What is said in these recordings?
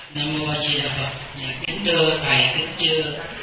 Nam mô A Di Đà Phật. Kính thưa thầy, kính thưa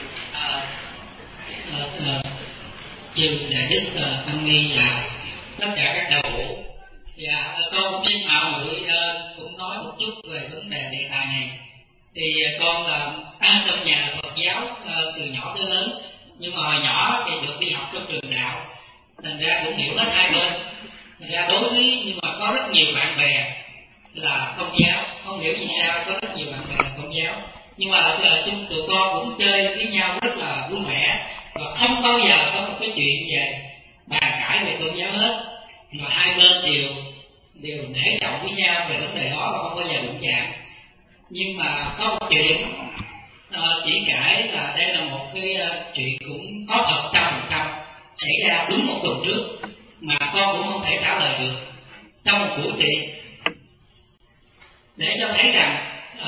chư đại đức tăng ni và tất cả các đạo hữu. Con cũng xin mạo muội cũng nói một chút về vấn đề đề tài này. Thì con là trong nhà là Phật giáo từ nhỏ tới lớn, nhưng mà hồi nhỏ thì được đi học trong trường đạo, thành ra cũng hiểu hết hai bên. Thành ra đối với, nhưng mà có rất nhiều bạn bè là Công giáo, không hiểu vì sao có rất nhiều bạn bè là Công giáo, nhưng mà tụi con cũng chơi với nhau rất là vui vẻ và không bao giờ có một cái chuyện về bàn cãi về Công giáo hết, và hai bên đều nể trọng với nhau về vấn đề đó và không bao giờ đụng chạm. Nhưng mà có một chuyện chỉ cãi là đây là một cái chuyện cũng có thật 100% xảy ra đúng một tuần trước mà con cũng không thể trả lời được trong một buổi tiệc, để cho thấy rằng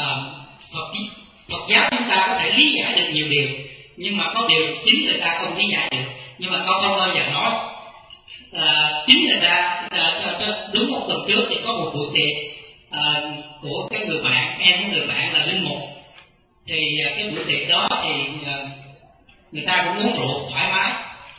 Phật giáo chúng ta có thể lý giải được nhiều điều, nhưng mà có điều chính người ta không lý giải được. Nhưng mà con không bao giờ nói chính người ta đúng một tuần trước thì có một buổi tiệc của cái người bạn, em của người bạn là linh mục, thì cái buổi tiệc đó thì người ta cũng uống rượu thoải mái.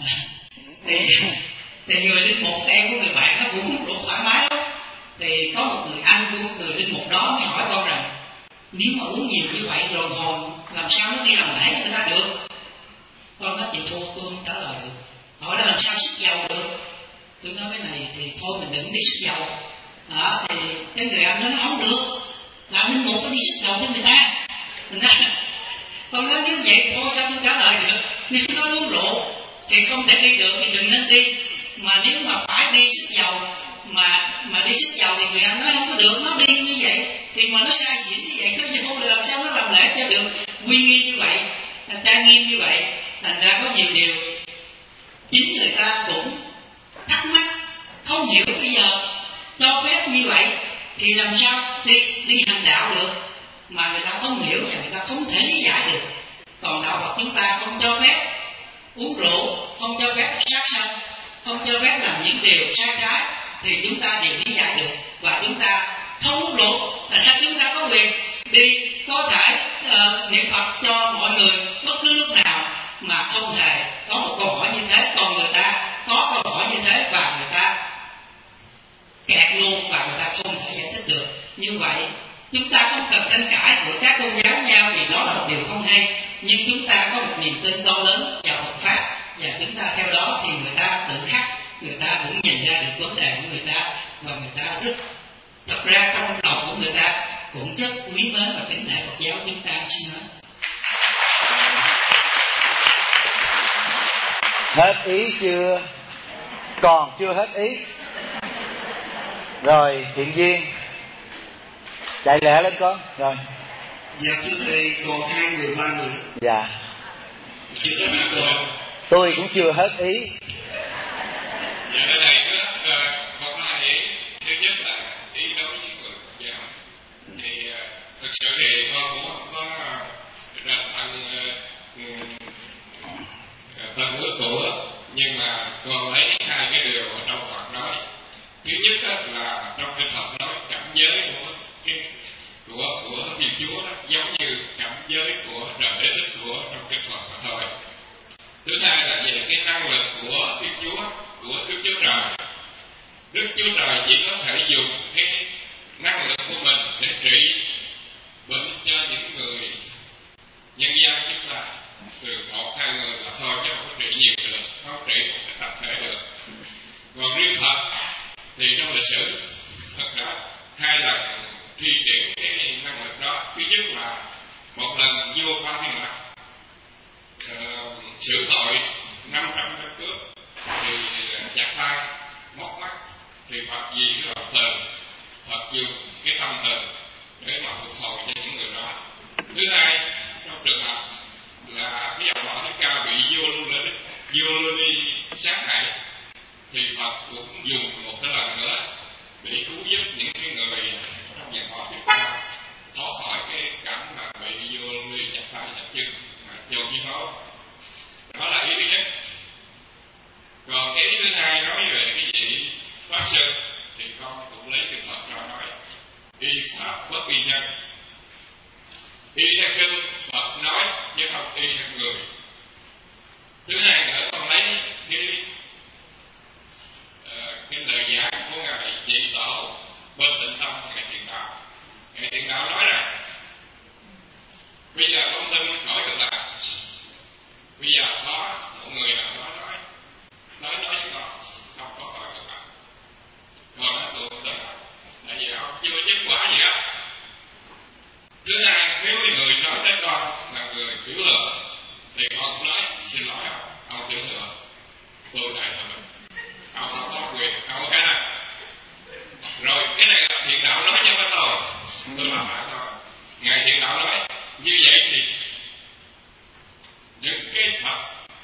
Thì người linh mục, em của người bạn nó cũng uống rượu thoải mái lắm. Thì có một người anh của người linh mục đó mới hỏi con rằng nếu mà uống nhiều như vậy rồi hồn làm sao nó đi làm lễ cho người ta được. Con nói chị thua, tôi không trả lời được. Hỏi là làm sao sức dầu được. Tôi nói cái này thì thôi mình đừng đi sức dầu. Thì cái người anh nó không được, làm linh mục có đi sức dầu cho người ta. Mình nói, con nói nếu vậy thôi sao tôi trả lời được. Nếu nó uống rượu thì không thể đi được thì đừng nên đi. Mà nếu mà phải đi sức dầu mà đi sức dầu thì người anh nói không có được, nó đi như vậy thì mà nó sai xỉn như vậy, nó vô làm sao nó làm lễ cho được quy nghi như vậy, trang nghiêm như vậy. Thành ra có nhiều điều chính người ta cũng thắc mắc không hiểu. Bây giờ cho phép như vậy thì làm sao đi hành đạo được, mà người ta không hiểu và người ta không thể lý giải được. Còn đạo Phật chúng ta không cho phép uống rượu, không cho phép sát sanh, không cho phép làm những điều sai trái, thì chúng ta đều lý giải được và chúng ta không uống rượu. Thành ra chúng ta có quyền đi có thể niệm Phật cho mọi người bất cứ lúc nào mà không hề có một câu hỏi như thế. Còn người ta có câu hỏi như thế và người ta kẹt luôn và người ta không thể giải thích được. Như vậy chúng ta không cần tranh cãi của các tôn giáo nhau thì đó là một điều không hay. Nhưng chúng ta có một niềm tin to lớn vào Phật Pháp và chúng ta theo đó thì người ta tự khắc, người ta cũng nhìn ra được vấn đề của người ta và người ta rất thật ra trong đầu của người ta cũng rất quý mến và kính nể Phật giáo chúng ta. Xin nói hết ý chưa? Còn chưa hết ý. Rồi Thiện Duyên chạy lẹ lên con. Rồi. Dạ thưa thầy, còn 2 người 3 người. Dạ. Chưa có biết rồi. Tôi cũng chưa hết ý. Dạ thưa thầy, có 2 ý. Thứ nhất là ý đối với người Phật giáo. Thì thực sự thì con cũng không có rành thân ước của, nhưng mà con lấy 2 cái điều ở trong Phật nói. Thứ nhất là trong kinh Phật nói cảnh giới của Thiên Chúa đó, giống như cảnh giới của Trời Đế Thích của trong kinh Phật mà thôi. Thứ hai là về cái năng lực của Thiên Chúa, của Đức Chúa Trời. Đức Chúa Trời chỉ có thể dùng cái năng lực của mình để trị bệnh cho những người nhân gian chúng ta, từ 1-2 người là thôi, chứ không có trị nhiều được, không trị một cái tập thể được. Còn riêng Phật thì trong lịch sử Phật đã 2 lần thi triển cái năng lực đó. Thứ nhất là một lần vua Ba Thiên Mạc xử tội 500 tên cướp thì chặt tay móc mắt, thì Phật vì cái lòng từ, Phật dùng cái tâm từ để mà phục hồi cho những người đó. Thứ hai, trong trường hợp là cái dòng họ Đức Cao bị vua Lưu Ly sát hại, thì Phật cũng dùng một cái lần nữa để cứu giúp những cái người trong dòng họ Đức Cao thoát khỏi cái cảnh mà bị vua Lưu Ly chặt tay chặt chân dầu như pháo. Đó là ý thứ nhất. Còn cái ý thứ hai nói về cái vị Pháp Sư thì con cũng lấy kinh Phật ra nói y pháp bất y nhân. Phật nói chứ không y theo người. Thứ hai nữa, con thấy cái lời giảng của ngài Trị Tổ bên Tịnh Tông, ngài Thiện Đạo. Ngài Thiện Đạo nói rằng bây giờ con tin khỏi Cực Lạc. Bây giờ có một người nào đó nói với con không có khỏi Cực Lạc. Còn nó tụi tôi tại vì ông chưa chứng quả gì hết. Thứ hai, nếu người nói tới con là người tiểu lừa thì con cũng nói xin lỗi ông tiểu lừa, tôi đại thừa, ông không có quyền, ông có khả năng. Rồi cái này là Thiện Đạo nói cho với tôi làm lại thôi. Ngài Thiện Đạo nói như vậy thì những cái bậc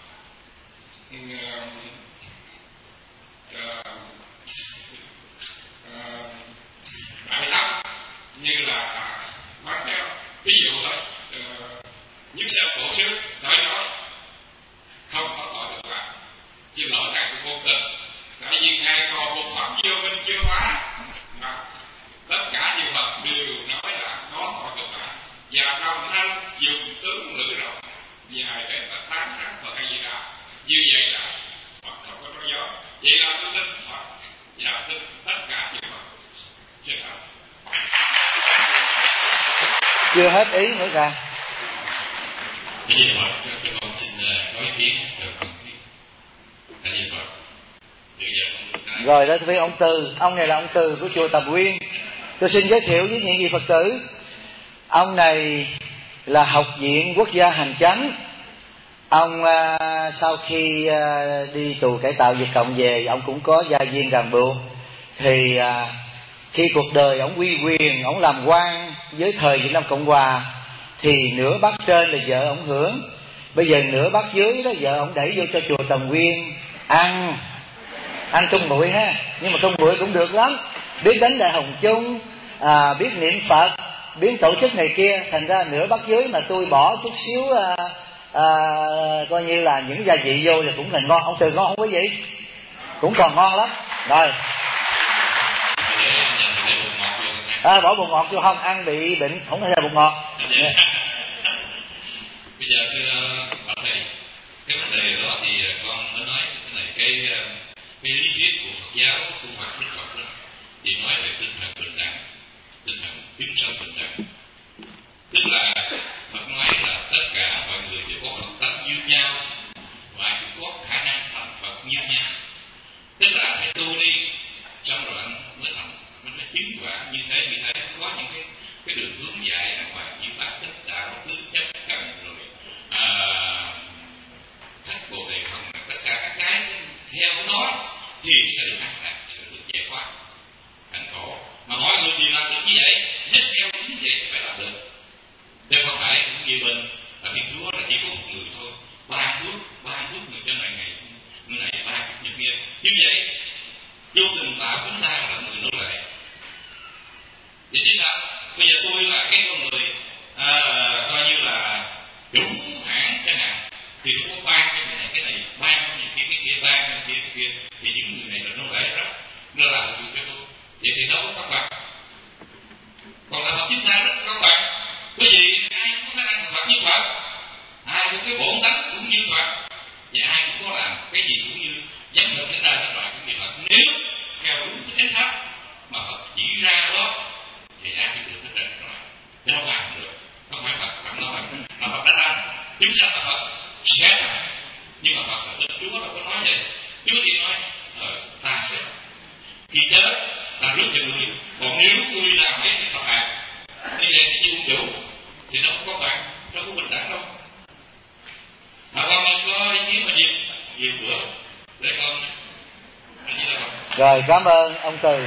đại thắng như là bác theo ví dụ thôi, Nhất Sơn Cổ Sư nói không có tội được làm, xin lỗi ngài sự vô tình, tại vì ngài còn một phẩm vô minh chưa phá, mà tất cả những Phật đều nói là có tội được làm, và đồng thanh dùng tướng lưỡi rộng dài để mà tán thán Phật hay gì đó. Như vậy là Phật không có nói gió. Vậy là tôi tin Phật và tin tất cả những Phật. Xin lỗi. Chưa hết ý nữa ra. Tại vì Phật cho con xin có ý kiến được. Tại vì Phật bây giờ con được rồi đó với ông Từ. Ông này là ông Từ của chùa Tầm Nguyên. Tôi xin giới thiệu với những vị Phật tử. Ông này là Học viện Quốc gia Hành Chánh. Ông sau khi đi tù cải tạo Việt Cộng về, ông cũng có gia viên ràng buộc. Thì khi cuộc đời ông uy quyền, ông làm quan với thời Việt Nam Cộng Hòa, thì nửa bát trên là vợ ông hưởng. Bây giờ nửa bát dưới đó vợ ông đẩy vô cho chùa Tầm Nguyên ăn trung bụi ha. Nhưng mà trung bụi cũng được lắm, biết đánh đại hồng chung, biết niệm Phật, biết tổ chức này kia. Thành ra nửa bát dưới mà tôi bỏ chút xíu coi như là những gia vị vô thì cũng là ngon. Ông Từ ngon không quý vị? Cũng còn ngon lắm. Rồi bỏ bột ngọt vô không, ăn bị bệnh không thể là bột ngọt. Bây giờ thưa bà thầy, cái vấn đề đó thì con mới nói cái này, cái lý thuyết của Phật giáo, của Phật Đức Phật đó thì nói về tinh thần bình đẳng, tinh thần chúng sanh bình đẳng. Tức là Phật nói là tất cả mọi người đều có Phật tánh như nhau và cũng có khả năng thành Phật như nhau. Tức là phải tu đi, xong rồi anh mới thành, mới chứng quả như thế. Có những cái đường hướng dạy đàng hoàng như bát tích đạo, tứ chấp cần, rồi thất bồ đề không, tất cả các cái theo nó thì sẽ được an lạc, sẽ được giải thoát cảnh khổ. Mà mọi người đều làm được như vậy, nhất theo như vậy phải làm được. Chứ không phải cũng như bên là Thiên Chúa là chỉ có một người thôi, ba phước người trên này ngày người này, ba phước người kia. Như vậy vô tình tạo chúng ta là người nô lệ. Vậy chứ sao? Bây giờ tôi là cái con người coi như là chủ hãng chẳng hạn, thì tôi có ban cái này ban cái kia ban cái kia, thì những người này là nô lệ đó, nó làm được cho tôi. Vậy thì đâu có công bằng. Còn là Phật chúng ta rất công bằng, bởi vì ai cũng có khả năng Phật như Phật, ai cũng cái bổn tánh cũng như Phật, và ai cũng có làm cái gì cũng như giác ngộ cái ra cái loại cũng như Phật. Nếu theo đúng cái chánh pháp mà Phật chỉ ra đó thì ai cũng được cái trần loại, đâu làm được. Không phải Phật làm nó bằng, mà Phật đã làm chúng sanh là Phật sẽ làm. Nhưng mà Phật là tên Chúa đâu có nói vậy. Chúa chỉ nói ta sẽ khi chết ta rước cho người. Còn nếu người làm cái Phật hạt như vậy thì như chủ thì nó không có bạn, nó không có bình đẳng đâu. Mà con có ý kiến mà nhiều bữa để con như là rồi. Cảm ơn ông Từ.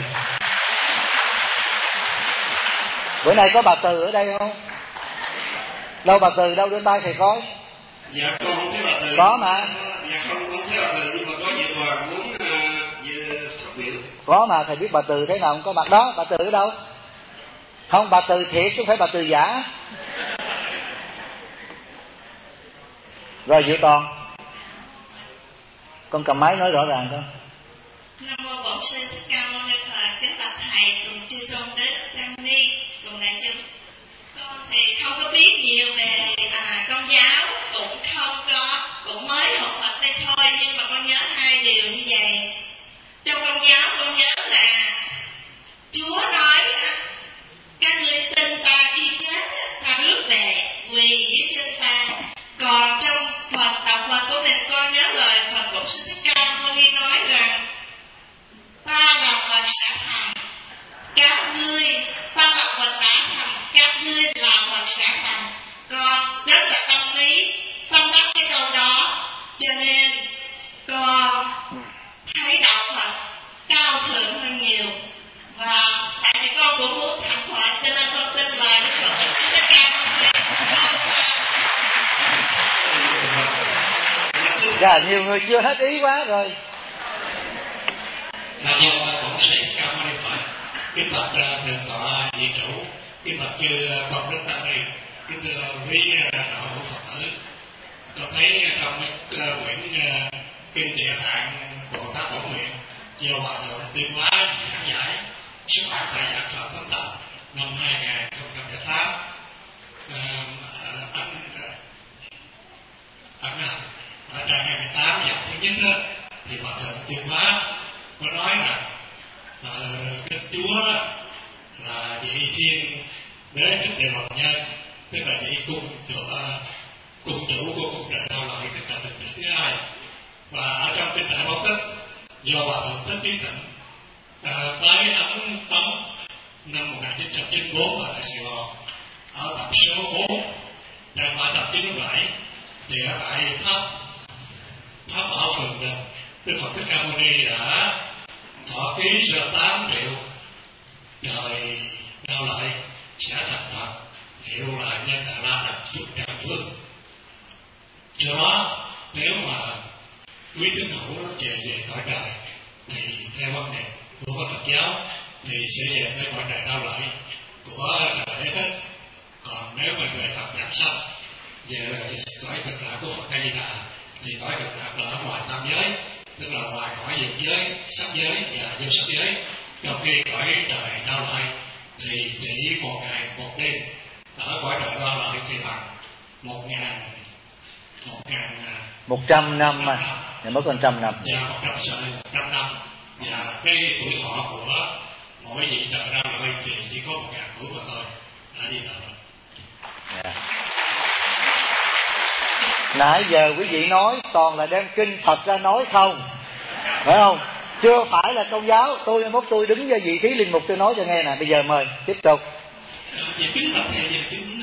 Bữa nay có bà Từ ở đây không? Đâu bà Từ đâu, đưa tay thầy coi. Dạ con không thấy bà Từ. Có mà. Dạ không thấy bà Từ, nhưng mà có việc Hoàng muốn phát biểu. Có mà, thầy biết bà Từ thế nào không? Có mặt đó. Bà Từ ở đâu? Không, bà Từ thiệt chứ không phải bà Từ giả. Rồi Diệu Toàn, con cầm máy nói rõ ràng con. Nam mô Bổn Sư Thích Ca Mâu Ni Phật. Kính bạch thầy cùng chư tôn đức tăng ni cùng đại chúng. Con thì không có biết nhiều về giáo cũng mới học Phật đây thôi, nhưng mà con nhớ hai điều như vậy. Trong Công giáo con nhớ là Chúa nói các ngươi tin ta khi chết ta rước về quỳ dưới chân ta. Còn trong đạo Phật của mình con nhớ lời Phật Bổn Sư Thích Ca Mâu Ni nói rằng ta là Phật xả thành, các ngươi, ta là Phật đã thành, các ngươi là Phật xả thành. Con rất là tâm lý tâm đắc cái câu đó, cho nên con thấy đạo Phật cao thượng hơn nhiều. Và tại vì con cũng muốn thành Phật, cho nên con tin lời Đức Phật Bổn Sư Thích Ca Mâu Ni. Dạ, nhiều người chưa hết ý quá rồi. Là do Bổn Sư Thích Ca Mâu Ni Phật, kính bạch thượng tọa vị chủ, kính bạch chư công đức tăng ni, kính thưa quý đạo hữu Phật tử. Tôi thấy trong cái quyển kinh Địa Tạng Bồ Tát Bổn Nguyện do Hòa thượng Tuyên Hóa giảng giải, xuất bản tại Giảng Phật Tấn Tập năm 2008, ở trang 28 dòng thứ nhất đó, thì Hòa thượng Tuyên Hóa có nói rằng Đức Chúa là vị Thiên Đế Thích Địa Phật Nhân, tức là vị cung chủ của cung trời Đau Lợi, tức là thực tử thứ hai. Và ở trong kinh Đại Báo Tích do Hòa thượng Thích Trí Tịnh tới Ấn Tấn năm 1994 ở tại Sài Gòn, ở tập số 4 trang 397, thì ở tại Pháp Bảo Phường Đình, Đức Phật Thích Ca Mâu Ni đã thọ ký sơ 8 triệu trời Đau Lợi sẽ thành Phật, hiệu là Nhân Đà La Đạt Phước Tràng Phương. Do đó nếu mà quý tín hữu về cõi trời thì theo quan niệm của Phật giáo thì sẽ về tới cõi trời Đau Lợi của trời Đế Thích. Còn nếu mà về Phật nhập sanh về cõi cực lạc của Phật A Di Đà thì cõi cực lạc là ở ngoài tam giới, tức là ngoài cõi dục giới, sắc giới và vô sắc giới. Trong khi cõi trời Đau Lợi thì chỉ một ngày một đêm, ở cõi trời Đau Lợi thì bằng 100 năm mà mới còn 100 năm. Dạ, 100 năm. Và cái tuổi thọ của mỗi vị trời Đau Lợi thì chỉ có 1000 tuổi mà thôi. Đã đi rồi. Yeah. Nãy giờ quý vị nói toàn là đem kinh Phật ra nói không, phải không? Chưa phải là công giáo. Tôi đứng ra vị trí linh mục tôi nói cho nghe nè. Bây giờ mời tiếp tục. Về kính bạch thầy, về kính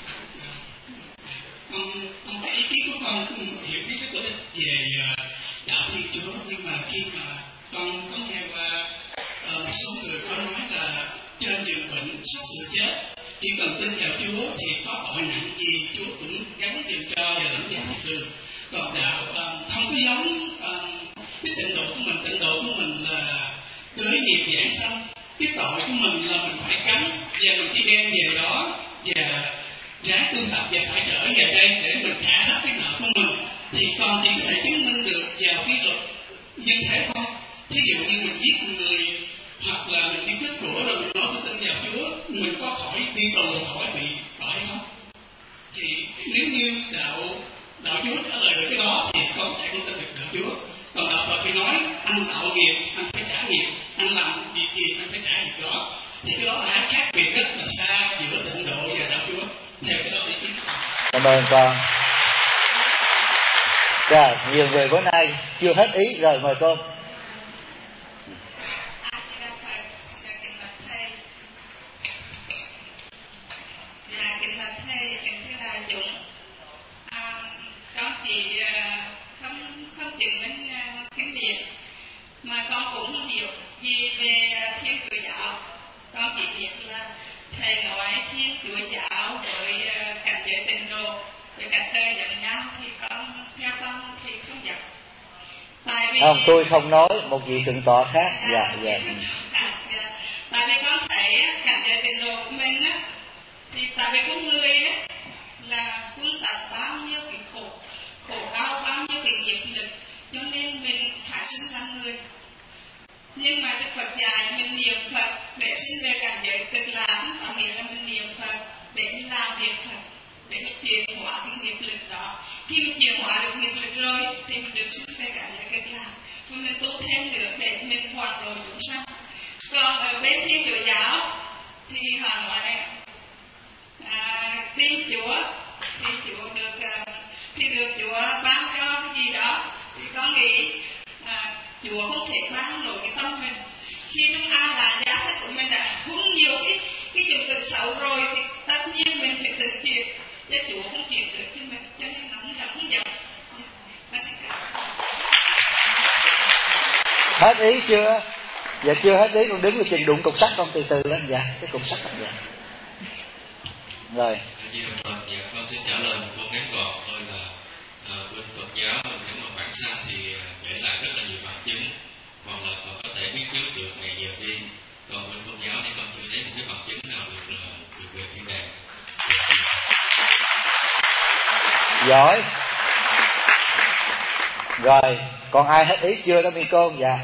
con cái ý kiến của con hiểu biết rất là về đạo Thiên Chúa, nhưng mà khi mà con có nghe qua một số người có nói là trên giường bệnh sắp sửa chết, chỉ cần tin vào Chúa thì có tội nặng gì Chúa cũng gánh giùm cho và lãnh về thiên đường. Còn đạo không có giống cái tịnh độ của mình là tới nghiệp giảng sanh. Cái tội của mình là mình phải gánh và mình chỉ đem về đó và ráng tu tập và phải trở về đây để mình trả hết cái nợ của mình, thì con chỉ có thể chứng minh được vào cái luật như thế thôi. Thí dụ như mình giết người hoặc là mình đi cướp của rồi mình nói tôi tin vào Chúa, mình có khỏi đi tù, khỏi bị tội không? Thì nếu như đạo Chúa trả lời được cái đó thì con thể tin được đạo Chúa. Còn đạo Phật thì nói anh tạo nghiệp anh phải trả nghiệp, anh làm việc gì anh phải trả việc đó, thì cái đó là khác biệt rất là xa giữa tịnh độ và đạo Chúa. Theo cái đó thì chính. Cảm ơn con. Rồi, nhiều người bữa nay chưa hết ý rồi, mời cô. Con chỉ không chừng đến cái việc mà con cũng không hiểu gì về Thiên Chúa giáo. Con chỉ biết là thầy nói Thiên Chúa giáo với cảnh giới tịnh độ với cảnh đời giống nhau, thì theo con thì không giống. Tại vì không, tôi không nói, một vị thượng tọa khác. Dạ. Tại vì con thấy cảnh giới tịnh độ của mình á, thì tại vì con người á là quân tập bao nhiêu cái khổ đau, bao nhiêu cái nghiệp lực, cho nên mình phải sinh ra người. Nhưng mà Đức Phật dạy mình niệm Phật để sinh về cảnh giới cực lạc, có nghĩa là mình niệm Phật để mình làm việc Phật. để mình chuyển hóa cái nghiệp lực đó. Khi mình chuyển hóa được nghiệp lực rồi thì mình được sinh về cả giới Cực Lạc, và mình tu thêm được để mình hoàn rồi chúng sanh. Còn ở bên Thiên Chúa giáo thì họ nói tin Chúa thì Chúa được Chúa ban cho cái gì đó, thì con nghĩ Chúa không thể ban nổi cái tâm mình. Khi chúng ta là giá trị của mình đã hung nhiều cái chủng tử xấu rồi thì tất nhiên mình phải tự chuyển, chứ Chúa không chuyển được cho mình, cho nên nóng giọng dọc. Hết ý chưa? Dạ chưa hết ý, con đứng ở chừng đụng cục sắt con từ từ lên. Dạ cái cục sắt dạ. Rồi. Dạ con xin trả lời một câu ngắn gọn thôi là bên Phật giáo nếu mà bản sanh thì để lại rất là nhiều bằng chứng, hoặc là còn có thể biết trước được ngày giờ đi. Còn bên Công giáo thì con chưa thấy một cái bằng chứng nào được về thiên đàng. Giỏi. Rồi, còn ai hết ý chưa đó mi cô? Dạ.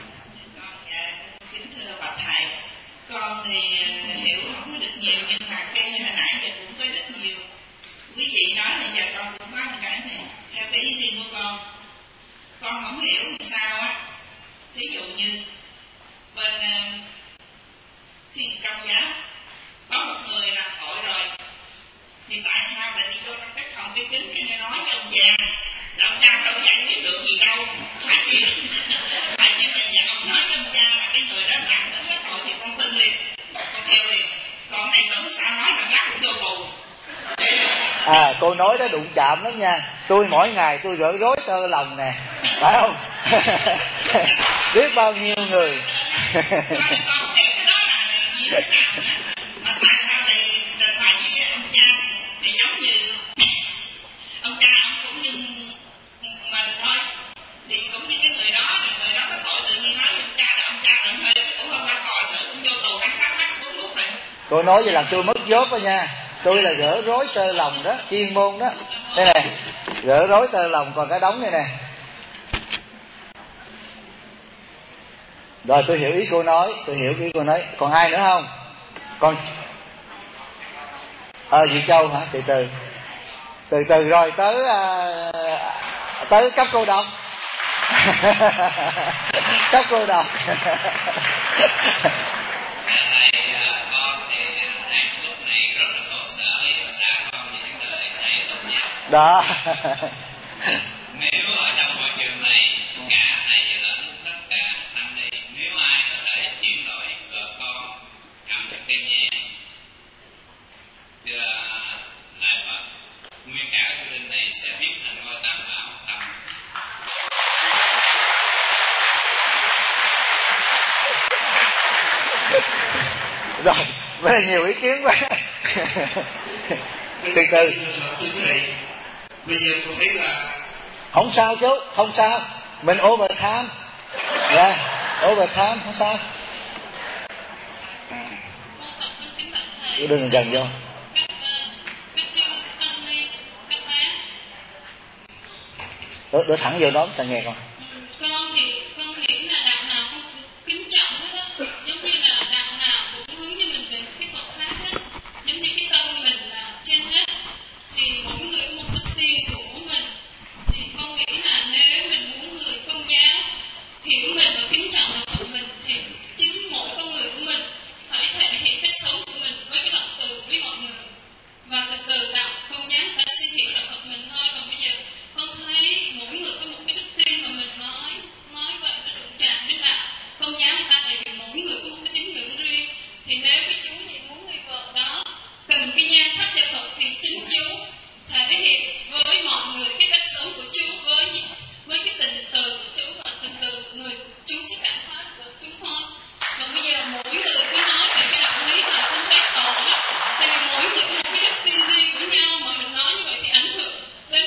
Kính thưa bạch thầy, con thì hiểu không có được nhiều, nhưng mà cái hồi nãy giờ cũng có rất nhiều quý vị nói thì giờ con cũng có một cái này theo cái ý riêng của con không hiểu làm sao á. Ví dụ như bên thì trong giáo có một người làm tội rồi, thì tại sao lại đi vô trong cái phòng cái kính cái nói với ông già, ông cha đâu giải quyết được gì đâu, phải chịu là nhà ông nói với ông cha là cái người đó làm cái tội thì con tin liền, con theo liền. Còn này tưởng sao nói là lắc vô tù. Cô nói đó đụng chạm lắm nha. Tôi mỗi ngày tôi gỡ rối tơ lòng nè, phải không? Biết bao nhiêu người. Con hiểu cái đó là như thế nào á, mà tại sao lại phải với ông cha? Thì giống như ông cha ông cũng như mình thôi, thì cũng như cái người đó có tội tự nhiên nói với ông cha đừng hơi cũng không ra tội sự cũng vô tù ăn sát mắt 4 phút rồi. Cô nói vậy làm tôi mất dốt đó nha. Tôi là gỡ rối tơ lòng đó, chuyên môn đó. Đây nè, gỡ rối tơ lòng, còn cái đống này nè. Rồi tôi hiểu ý cô nói, Còn ai nữa không? Còn Việt Châu hả? Từ từ rồi tới cấp cô độc. Cấp cô độc. Con thì đang lúc này rất là khổ sở với bà xã con về những lời thầy tốt nghiệp. Đó. Nếu ở trong môi trường này cả thầy lẫn tất cả năm nay, nếu ai có thể chuyển đổi vợ con cầm được cây nhang đưa lại Phật, nguyên cả gia đình này sẽ biến thành ngôi tam bảo tâm. Rồi, rất là nhiều ý kiến quá. Từ từ. Bây giờ tôi thấy là không sao chú, không sao. Mình overtime. Dạ, overtime không sao. Đừng gần vô. Đỡ thẳng vô đó, ta nghe con. Con thì con nghĩ là đạo nào cũng kính trọng hết á, giống như là đạo nào cũng hướng cho mình về cái Phật pháp hết, giống như cái tâm mình là trên hết, thì mỗi người có một đức tin của mình. Thì con nghĩ là nếu mình muốn người Công giáo hiểu mình và kính trọng đạo Phật mình, thì chính mỗi con người của mình phải thể hiện cách sống của mình với cái lòng từ với mọi người, và từ từ đạo Công giáo người ta sẽ hiểu đạo Phật mình thôi. Còn bây giờ con thấy mỗi người có một cái đức tin mà mình nói vậy nó đụng chạm đến là Công giáo người ta là vì mỗi người có một cái tín ngưỡng riêng. Thì nếu cái chú gì muốn người vợ đó cần cái nhang thắp cho Phật, thì chính chú thể hiện với mọi người cái cách sống của chú, với cái tình từ của chú, và từ từ người chú sẽ cảm hóa được chú thôi. Còn bây giờ mỗi người cứ nói về cái đạo lý mà không thấy tội, thì mỗi người có một cái đức tin riêng của nhau, mà mình nói như vậy thì ảnh hưởng đến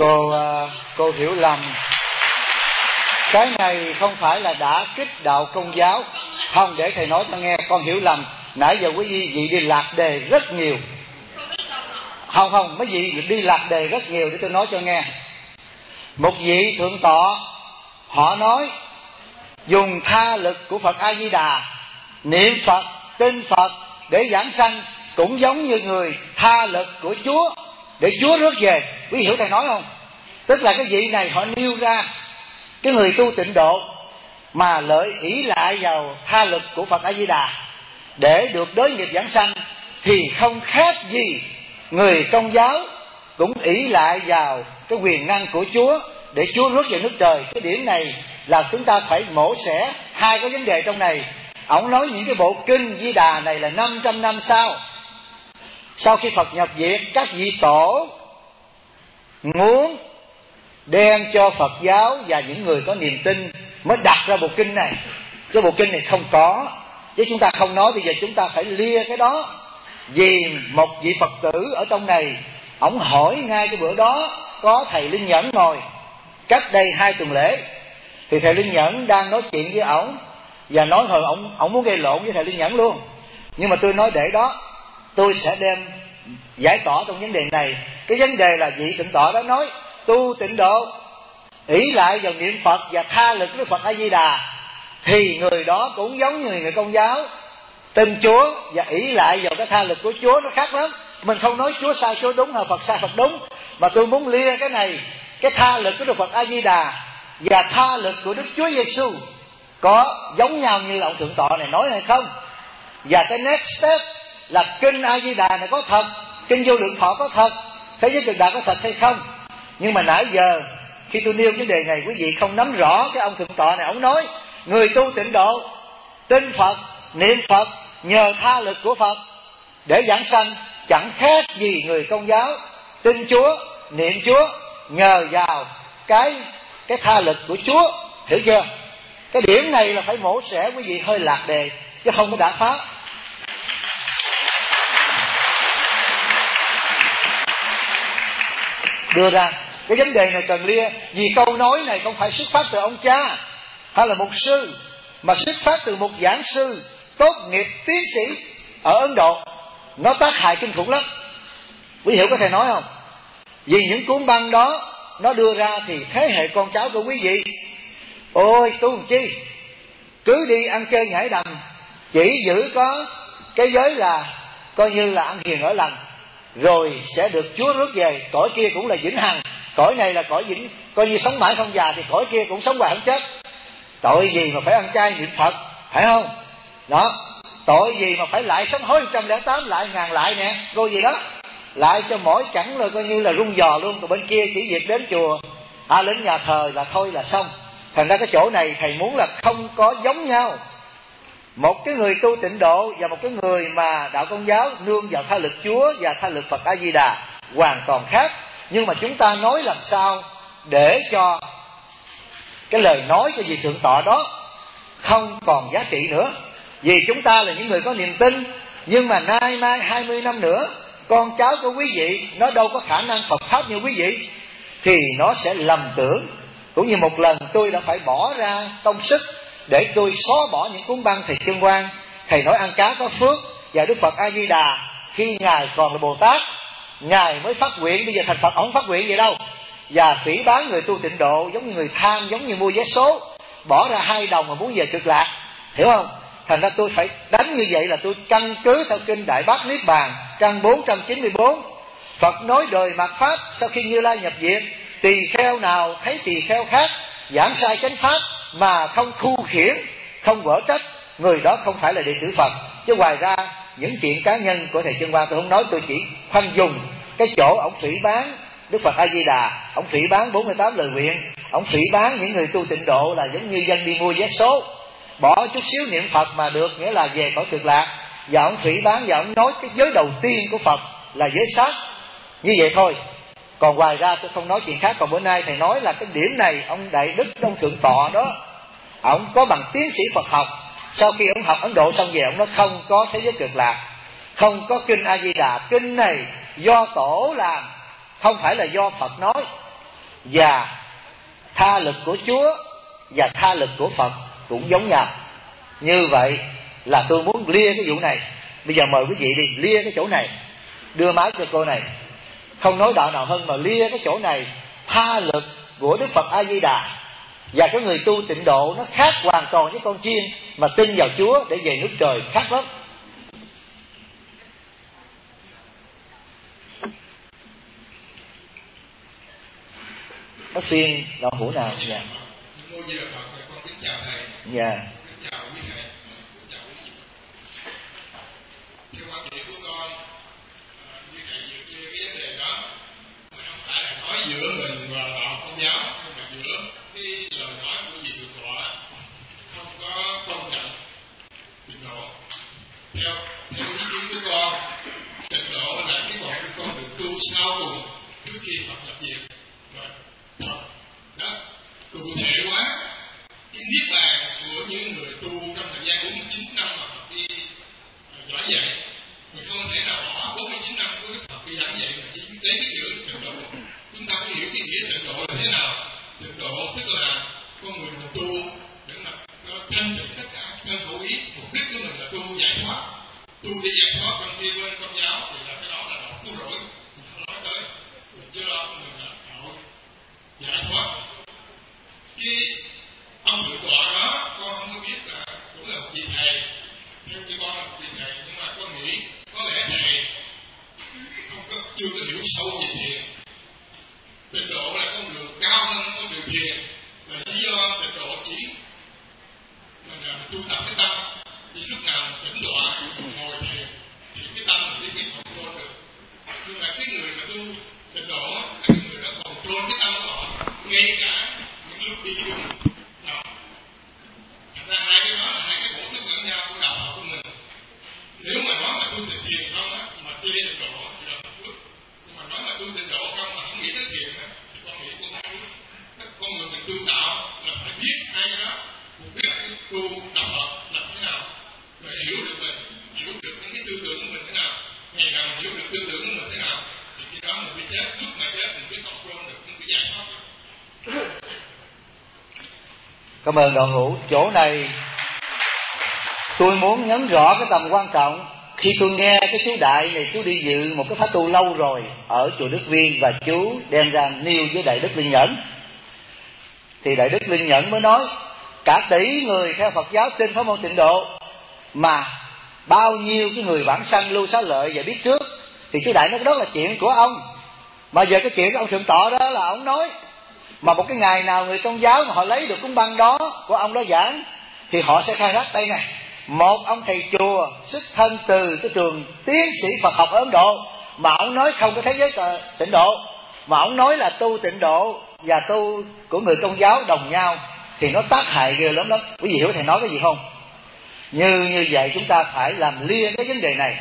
Cô hiểu lầm. Cái này không phải là đã kích đạo Công giáo. Không, để thầy nói cho nghe. Con hiểu lầm. Nãy giờ quý vị đi lạc đề rất nhiều. Không, mấy vị đi lạc đề rất nhiều. Để tôi nói cho nghe. Một vị thượng tọa họ nói dùng tha lực của Phật A Di Đà, niệm Phật, tin Phật để giảng sanh, cũng giống như người tha lực của Chúa để Chúa rước về. Quý hiểu thầy nói không? Tức là cái vị này họ nêu ra cái người tu tịnh độ mà lợi ỷ lại vào tha lực của Phật A Di Đà để được đối nghiệp giảng sanh, thì không khác gì người Công giáo cũng ỷ lại vào cái quyền năng của Chúa để Chúa rước về nước trời. Cái điểm này là chúng ta phải mổ xẻ hai cái vấn đề trong này. Ông nói những cái bộ kinh Di Đà này là 500 năm sau khi Phật nhập Việt, các vị tổ muốn đem cho Phật giáo và những người có niềm tin mới đặt ra bộ kinh này. Cái bộ kinh này không có, chứ chúng ta không nói. Bây giờ chúng ta phải lia cái đó. Vì một vị Phật tử ở trong này, ổng hỏi ngay cái bữa đó có thầy Linh Nhẫn ngồi cách đây 2 tuần lễ, thì thầy Linh Nhẫn đang nói chuyện với ổng và nói hồi ổng muốn gây lộn với thầy Linh Nhẫn luôn. Nhưng mà tôi nói để đó, tôi sẽ đem giải tỏa trong vấn đề này. Cái vấn đề là vị tịnh tọa đó nói tu tịnh độ ỷ lại vào niệm Phật và tha lực với Phật A Di Đà, thì người đó cũng giống như người Công giáo tin Chúa và ỷ lại vào cái tha lực của Chúa. Nó khác lắm. Mình không nói Chúa sai Chúa đúng hay Phật sai Phật đúng, mà tôi muốn lia cái này. Cái tha lực của Đức Phật A Di Đà và tha lực của Đức Chúa Giêsu có giống nhau như ông thượng tọa này nói hay không? Và cái next step là kinh A Di Đà này có thật, kinh Vô Lượng Thọ có thật, thế giới cực đạo có thật hay không? Nhưng mà nãy giờ khi tôi nêu vấn đề này, quý vị không nắm rõ cái ông thượng tọa này. Ông nói người tu tịnh độ tin Phật, niệm Phật, nhờ tha lực của Phật để giảng sanh, chẳng khác gì người Công giáo tin Chúa, niệm Chúa, nhờ vào cái tha lực của Chúa. Hiểu chưa? Cái điểm này là phải mổ xẻ, quý vị hơi lạc đề chứ không có đả phá. Đưa ra cái vấn đề này cần lia. Vì câu nói này không phải xuất phát từ ông cha hay là mục sư, mà xuất phát từ một giảng sư tốt nghiệp tiến sĩ ở Ấn Độ. Nó tác hại kinh khủng lắm. Quý hiểu có thể nói không? Vì những cuốn băng đó nó đưa ra thì thế hệ con cháu của quý vị, ôi tu làm chi, cứ đi ăn chơi nhảy đầm, chỉ giữ có cái giới là coi như là ăn hiền ở lành, rồi sẽ được Chúa rước về. Cõi kia cũng là vĩnh hằng, cõi này là cõi vĩnh, coi như sống mãi không già, thì cõi kia cũng sống hoài không chết. Tội gì mà phải ăn chay niệm Phật, phải không? Đó, tội gì mà phải lại sám hối 108 lại ngàn lại nè, cô gì đó lại cho mỗi cẳng rồi coi như là rung giò luôn. Còn bên kia chỉ việc đến chùa đến nhà thờ là thôi là xong. Thành ra cái chỗ này thầy muốn là không có giống nhau. Một cái người tu tịnh độ và một cái người mà đạo Công giáo nương vào tha lực Chúa và tha lực Phật A Di Đà hoàn toàn khác. Nhưng mà chúng ta nói làm sao để cho cái lời nói cho vị thượng tọa đó không còn giá trị nữa. Vì chúng ta là những người có niềm tin, nhưng mà nay mai 20 năm nữa con cháu của quý vị nó đâu có khả năng Phật Pháp như quý vị, thì nó sẽ lầm tưởng. Cũng như một lần tôi đã phải bỏ ra công sức để tôi xóa bỏ những cuốn băng thầy Chân Quang, thầy nói ăn cá có phước, và Đức Phật A Di Đà khi ngài còn là Bồ Tát ngài mới phát nguyện, bây giờ thành Phật ổng phát nguyện vậy đâu. Và phỉ báng người tu tịnh độ giống như người tham, giống như mua vé số, bỏ ra 2 đồng mà muốn về cực lạc, hiểu không? Thành ra tôi phải đánh như vậy là tôi căn cứ theo kinh Đại Bát Niết Bàn căn 494. Phật nói đời mạt Pháp sau khi Như Lai nhập viện, tỳ kheo nào thấy tỳ kheo khác giảng sai chánh pháp mà không khu khiển, không quở trách, người đó không phải là đệ tử Phật. Chứ ngoài ra những chuyện cá nhân của thầy Chân Quang tôi không nói, tôi chỉ khoanh dùng cái chỗ ổng phỉ báng Đức Phật A Di Đà, ổng phỉ báng 48 lời nguyện, ổng phỉ báng những người tu tịnh độ là giống như dân đi mua vé số, bỏ chút xíu niệm Phật mà được nghĩa là về cõi cực lạc. Và ổng phỉ báng và ổng nói cái giới đầu tiên của Phật là giới sát, như vậy thôi. Còn ngoài ra tôi không nói chuyện khác. Còn bữa nay thầy nói là cái điểm này ông Đại Đức, ông thượng tọa đó, ông có bằng tiến sĩ Phật học. Sau khi ông học Ấn Độ xong về, ông nói không có thế giới cực lạc, không có kinh A Di Đà. Kinh này do tổ làm, không phải là do Phật nói. và tha lực của Chúa và tha lực của Phật cũng giống nhau. Như vậy là tôi muốn lia cái vụ này. Bây giờ mời quý vị đi lia cái chỗ này, đưa máy cho cô này. Không nói đạo nào hơn mà lia cái chỗ này. Tha lực của Đức Phật A Di Đà và cái người tu tịnh độ nó khác hoàn toàn với con chiên mà tin vào Chúa để về nước trời, khác lắm. Có xuyên đạo hữu nào? Dạ. Ngôi Di Đà Phật, con kính chào thầy. Dạ. Kính chào quý thầy, kính chào quý vị. Theo quan điểm của con, như thầy vừa chia cái vấn đề đó, mà không phải là nói giữa mình và đạo Công giáo, nhưng mà giữa cái lời nói của vị thượng tọa không có tôn trọng tịnh độ. Theo ý kiến của con, tịnh độ là cái con đường tu sau cùng trước khi Phật nhập diệt. Rồi Phật đó cụ thể quá cái niết bàn của những người tu trong thời gian 49 năm mà Phật đi giảng dạy. Mình không thể nào bỏ 49 năm của Đức Phật đi giảng dạy mà chỉ đến cái chữ tịnh độ. Chúng ta phải hiểu cái nghĩa tịnh độ là thế nào. Tịnh độ tức là con người mình tu để mà thanh tịnh tất cả thân khẩu ý. Mục đích của mình là tu giải thoát. Tu để giải thoát, trong khi bên Công giáo thì là cái đó là đạo cứu rỗi. Mình không nói tới. Mình chưa lo mình là đạo giải thoát. Cái ông thượng tọa đó con không có biết là cũng là một vị thầy, theo như con là một vị thầy, nhưng mà con nghĩ có lẽ thầy chưa có hiểu sâu về thiền. Tịnh độ là con đường cao hơn con đường thiền, là lý do tịnh độ chỉ mình tu tập cái tâm. Vì lúc nào mình tĩnh tọa mình ngồi thiền thì cái tâm mình mới biết control được. Nhưng mà cái người mà tu tịnh độ là cái người đó control cái tâm của họ ngay cả những lúc đi đường. Thật ra hai cái đó là hai cái bổ túc lẫn nhau của đạo học của mình. Nếu mà nói mà tu thiền không á, mà chơi tịnh độ thì là một bước. Nhưng mà nói mà tu tịnh độ không mà không nghĩ tới thiền á, thì con nghĩ cũng không bước. Con người mình tu đạo là phải biết hai cái đó. Mục đích cái tu đạo Phật là thế nào, rồi hiểu được mình, hiểu được những cái tư tưởng của mình thế nào. Ngày nào mình hiểu được tư tưởng của mình thế nào, thì khi đó mình mới chết. Lúc mà chết mình biết control được, mình biết giải thoát được. Cảm ơn đạo hữu. Chỗ này tôi muốn nhấn rõ cái tầm quan trọng. Khi tôi nghe cái chú Đại này, chú đi dự một cái khóa tu lâu rồi ở chùa Đức Viên và chú đem ra nêu với Đại Đức Linh Nhẫn, thì Đại Đức Linh Nhẫn mới nói cả tỷ người theo Phật giáo tin pháp môn tịnh độ, mà bao nhiêu cái người vãng sanh lưu xá lợi và biết trước. Thì chú Đại nói đó là chuyện của ông, mà giờ cái chuyện của ông thượng tọa đó là ông nói. Mà một cái ngày nào người Công giáo mà họ lấy được cuốn băng đó của ông đó giảng, thì họ sẽ khai thác đây này. Một ông thầy chùa xuất thân từ cái trường tiến sĩ Phật học ở Ấn Độ, mà ông nói không có thế giới tịnh độ, mà ông nói là tu tịnh độ và tu của người Công giáo đồng nhau, thì nó tác hại ghê lắm đó. Quý vị hiểu thầy nói cái gì không? Như vậy chúng ta phải làm lia cái vấn đề này.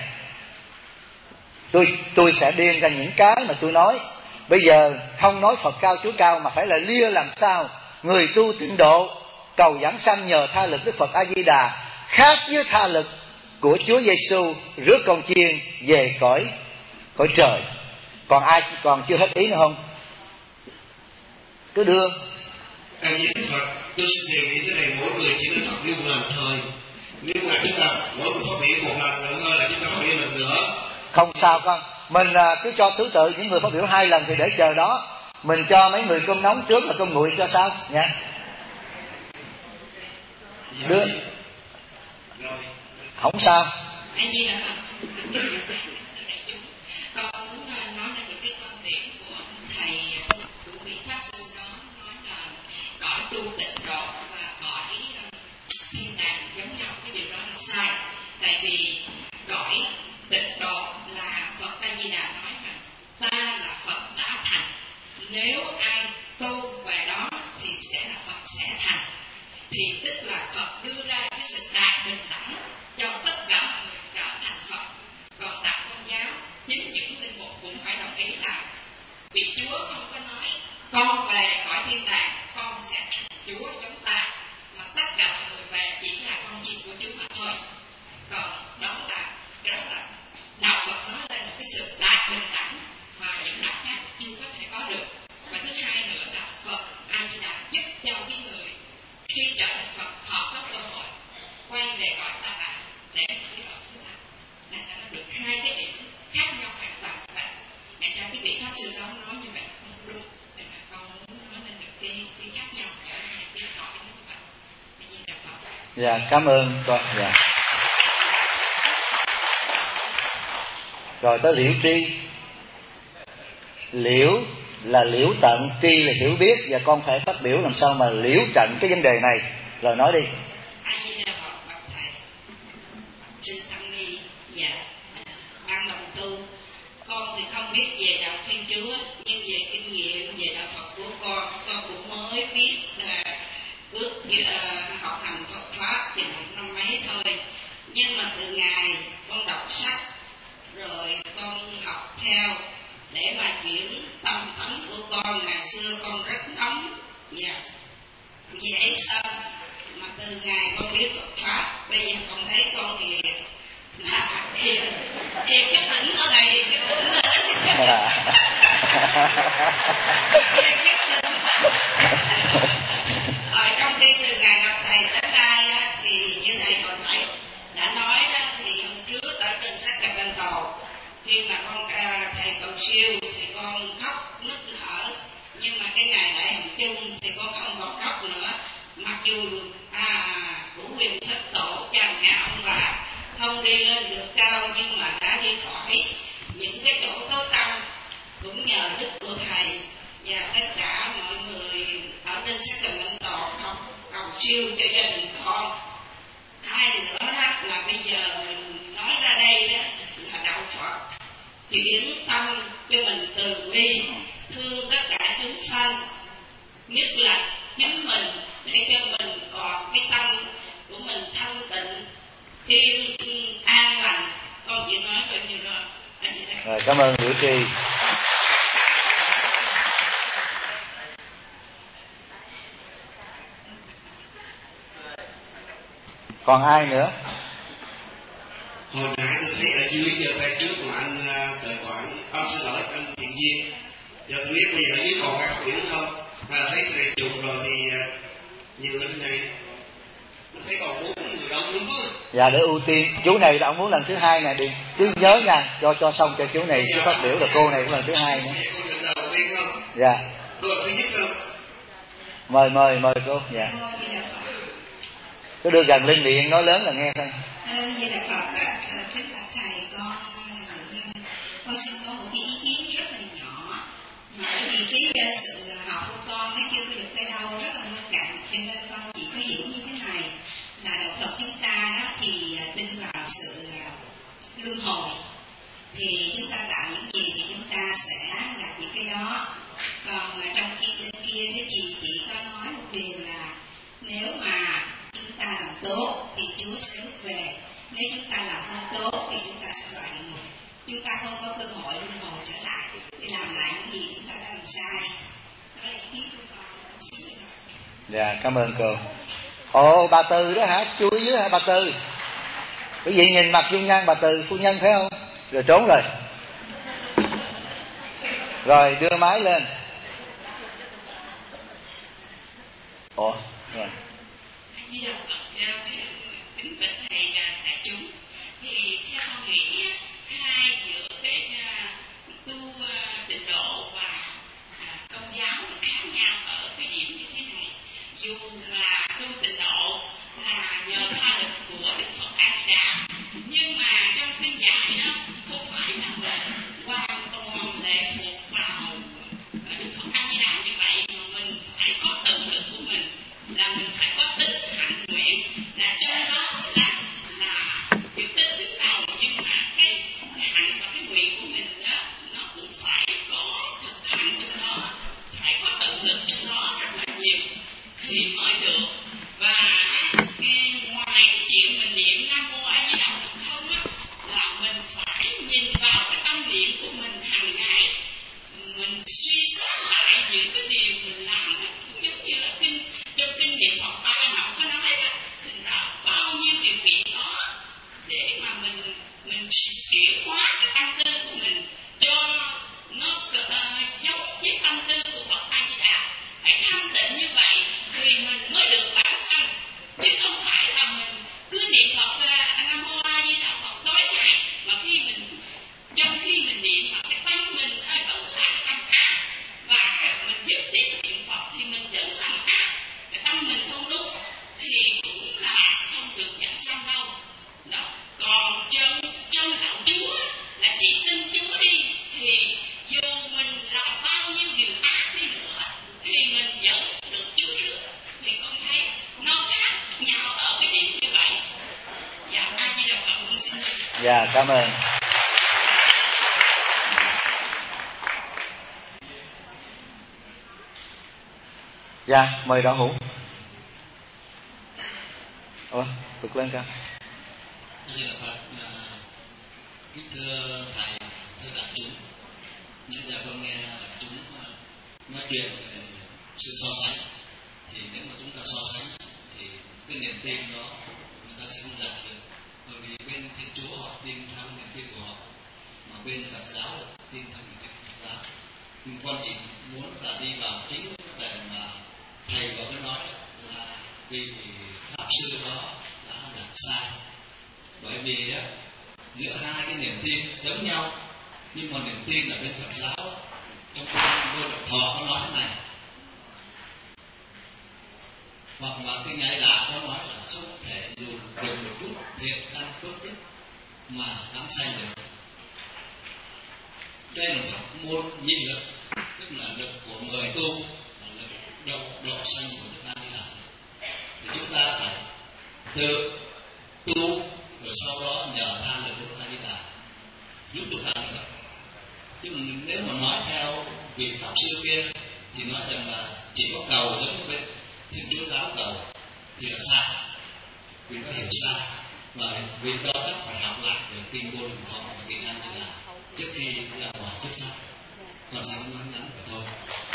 Tôi sẽ điền ra những cái mà tôi nói. Bây giờ không nói Phật cao Chúa cao, mà phải là lia làm sao người tu tịnh độ cầu giảng sanh nhờ tha lực Đức Phật A Di Đà khác với tha lực của Chúa Giêsu rước con chiên về cõi trời. Còn ai còn chưa hết ý nữa không? Cứ đưa. A Di Đà Phật, tôi xin đề nghị thế này, mỗi người chỉ nên học như một lần thôi. Nếu mà chúng ta mỗi người phát biểu một lần nữa là chúng ta phát biểu lần nữa. Không sao con, mình cứ cho thứ tự. Những người phát biểu 2 lần thì để chờ đó. Mình cho mấy người cơm nóng trước là cơm nguội cho sao nha. Đưa. Không sao. Anh Di Đà Phật, con muốn nói ra được cái quan điểm của thầy của vị pháp sư đó, nói là cõi tu tịnh độ và cõi thiên đàng giống nhau. Cái điều đó là sai. Tại vì cõi tịnh độ là Phật A Di Đà nói rằng ta là Phật đã thành, nếu ai tu về đó thì sẽ là Phật sẽ thành. Thì tức là Phật đưa ra cái sự đạt bình đẳng cho tất cả mọi người trở thành Phật. Còn đạo Công giáo, chính những linh mục cũng phải đồng ý là vị Chúa không có nói con về cõi thiên đàng con sẽ thành Chúa giống ta, mà tất cả mọi người về chỉ là con chiên của Chúa mà thôi. Còn đó là đạo Phật nói lên một cái sự đạt bình đẳng mà những đạo khác chưa có thể có được. Và thứ hai nữa là khi trở thành Phật họ có cơ hội quay về cõi ta bà để cái cõi chúng sanh. Nên nó được hai cái điểm khác nhau hoàn toàn như vậy. Nên ra cái vị pháp sư đó nói như vậy không đúng. Nên là con muốn nói lên được cái khác nhau giữa hai cái cõi như vậy. Vì là Phật. Dạ, cảm ơn con. Dạ. Rồi tới liễu tri. Liễu là liễu tận, tri là hiểu biết, và con phải phát biểu làm sao mà liễu trận cái vấn đề này. Rồi nói đi. Ban đầu tu con thì không biết về đạo Thiên Chúa, nhưng về kinh nghiệm về đạo Phật của con cũng mới biết là bước học hành Phật pháp thì 1 năm mấy thôi. Nhưng mà từ ngày con đọc sách rồi con học theo để mà chuyển tâm tánh của con. Ngày xưa con rất nóng và dễ sân, mà từ ngày con biết Phật pháp bây giờ con thấy con hiền cái tỉnh ở đây, cái tỉnh trong khi từ ngày gặp thầy đến nay thì như thầy hồi nãy đã nói đó, thì hôm trước ở trên Sacramento khi mà con thầy cầu siêu thì con khóc nức nở, nhưng mà cái ngày đại hồng chung thì con không còn khóc nữa. Mặc dù của quyền thất tổ cha mẹ ông bà không đi lên được cao, nhưng mà đã đi khỏi những cái chỗ tối tăm cũng nhờ đức của thầy và tất cả mọi người ở trên Sacramento cầu siêu cho gia đình con. Hai nữa đó là bây giờ mình nói ra đây đó là đạo Phật chuyển tâm cho mình từ bi, thương tất cả chúng sanh, nhất là chính mình, để cho mình còn cái tâm của mình thanh tịnh, yên an lành. Con chỉ nói bao nhiêu đó. Rồi, cảm ơn Liễu Tri. Còn ai nữa? Hồi nãy tôi thấy ở dưới giờ tay trước mà anh Tài Quảng, xin lỗi anh Thiện Duyên. Giờ tôi biết bây giờ ở dưới còn các phát biểu không? Hay là thấy thầy chụp rồi thì nhiều lên này. Tôi thấy còn 4 người đông đúng không? Dạ, để ưu tiên. Chú này là ông muốn lần thứ hai nè, đi cứ nhớ nha, cho xong cho chú này chú phát biểu, là cô này cũng lần thứ hai nữa. Cô nhận đầu tiên không? Dạ. Cô là thứ nhất không? Mời cô. Dạ. Cứ đưa gần lên miệng nói lớn là nghe thôi. Với Đạo Phật kính bạch thầy, con là nạn nhân. Con xin có một cái ý kiến rất là nhỏ, mà bởi vì cái sự học của con nó chưa có được tới đâu, rất là nông cạn, cho nên con chỉ có hiểu như thế này là đạo Phật chúng ta đó thì tin vào sự luân hồi, thì chúng ta tạo những gì thì chúng ta sẽ làm những cái đó. Còn trong khi bên kia thì chỉ có nói một điều là nếu mà chúng ta làm tốt thì Chúa sẽ rút về, nếu chúng ta làm không tốt thì chúng ta sẽ đọa địa ngục. Chúng ta không có cơ hội luân hồi trở lại để làm lại những gì chúng ta đã làm sai. Đó là ý kiến của con. Dạ, cảm ơn cô. Ồ, bà Từ đó hả? Chú dưới hả bà Từ? Quý vị nhìn mặt dung nhan bà Từ phu nhân phải không? Rồi trốn rồi. Rồi đưa máy lên. Ủa, rồi. Di Đà Phật, kính bạch thầy và đại chúng, thì theo con nghĩ hai giữa cái tu tịnh độ và công giáo thì khác nhau ở cái điểm như thế này. Dù là tu tịnh độ là nhờ tha lực của Đức Phật A Di Đà, nhưng mà trong kinh dạy đó không phải là mình hoàn toàn lệ thuộc vào Đức Phật A Di Đà như vậy, mà mình phải có tự lực của mình, là mình phải có tính hạnh nguyện, là trong đó là chữ tính đứng đầu, nhưng mà cái hạnh và cái nguyện của mình Dạ, cảm ơn. Dạ, mời Đạo Hữu. Bực lên cao. Đây là Phật. Kính thưa thầy, thưa đại chúng. Bây giờ con nghe đại chúng nói chuyện về sự so sánh. Thì nếu mà chúng ta so sánh thì cái niềm tin đó người ta sẽ không đạt được. Bởi vì bên Thiên Chúa họ tin theo niềm tin của họ, mà bên Phật giáo là tin theo niềm tin của Phật giáo. Nhưng con chỉ muốn là đi vào chính vấn đề mà thầy vừa có nói là vì pháp sư đó đã giảng sai. Bởi vì giữa hai cái niềm tin giống nhau, nhưng mà niềm tin là bên Phật giáo. Trong Vô Độc Thọ có nói thế này, hoặc là cái Ngài Đà có nói là không thể dùng một chút thiện căn phước đức mà đắm say được. Đây là pháp môn nhị lực, tức là lực của người tu, là lực độ sanh của Đức A Di Đà Phật. Thì chúng ta phải tự tu, rồi sau đó nhờ than lực của Đức A Di Đà giúp chúng ta được. Chứ nếu mà nói theo vị pháp sư kia thì nói rằng là chỉ có cầu giống như bên Thiên Chúa giáo cầu thì là sai, vì nó hiểu sai. Và vì đó tất phải học lại về kinh Vô Độc Thọ và kinh A Di Đà trước khi ra ngoài thuyết pháp. Còn sao nói ngắn vậy thôi.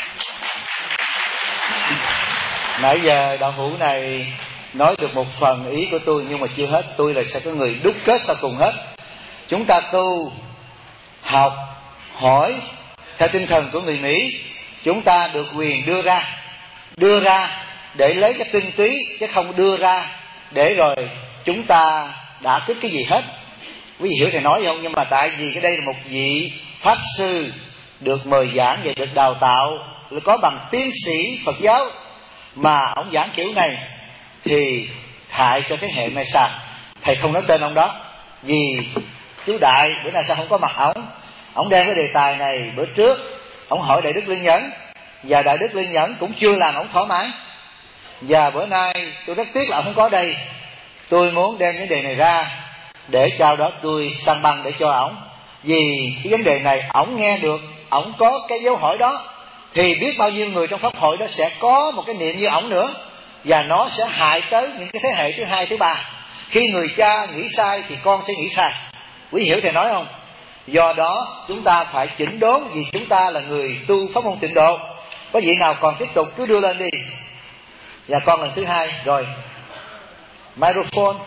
Nãy giờ Đạo Hữu này nói được một phần ý của tôi, nhưng mà chưa hết. Tôi là sẽ có người đúc kết sau cùng hết. Chúng ta tu, học, hỏi theo tinh thần của người Mỹ. Chúng ta được quyền đưa ra để lấy cái tinh túy, chứ không đưa ra để rồi chúng ta đã kích cái gì hết. Quý vị hiểu thầy nói không? Nhưng mà tại vì cái đây là một vị pháp sư được mời giảng và được đào tạo, có bằng tiến sĩ Phật giáo, mà ông giảng kiểu này thì hại cho thế hệ mai sau. Thầy không nói tên ông đó vì chú Đại bữa nay sao không có mặt ông đem cái đề tài này bữa trước ông hỏi Đại Đức Liên Nhẫn, và Đại Đức Liên Nhẫn cũng chưa làm ông thoải mái. Và bữa nay tôi rất tiếc là ông không có đây. Tôi muốn đem vấn đề này ra để cho đó tôi săn băng để cho ổng, vì cái vấn đề này ổng nghe được, ổng có cái dấu hỏi đó, thì biết bao nhiêu người trong pháp hội đó sẽ có một cái niệm như ổng nữa, và nó sẽ hại tới những cái thế hệ thứ hai, thứ ba. Khi người cha nghĩ sai thì con sẽ nghĩ sai. Quý hiểu thầy nói không? Do đó chúng ta phải chỉnh đốn, vì chúng ta là người tu pháp môn tịnh độ. Có vị nào còn tiếp tục cứ đưa lên đi. Và con lần thứ hai rồi. Microphone.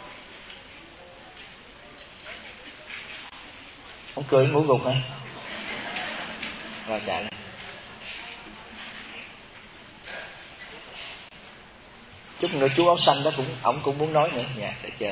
Ông cười ngủ gục hả? Rồi chạy lên. Chút nữa chú áo xanh đó ổng cũng muốn nói nữa. Dạ, để chờ.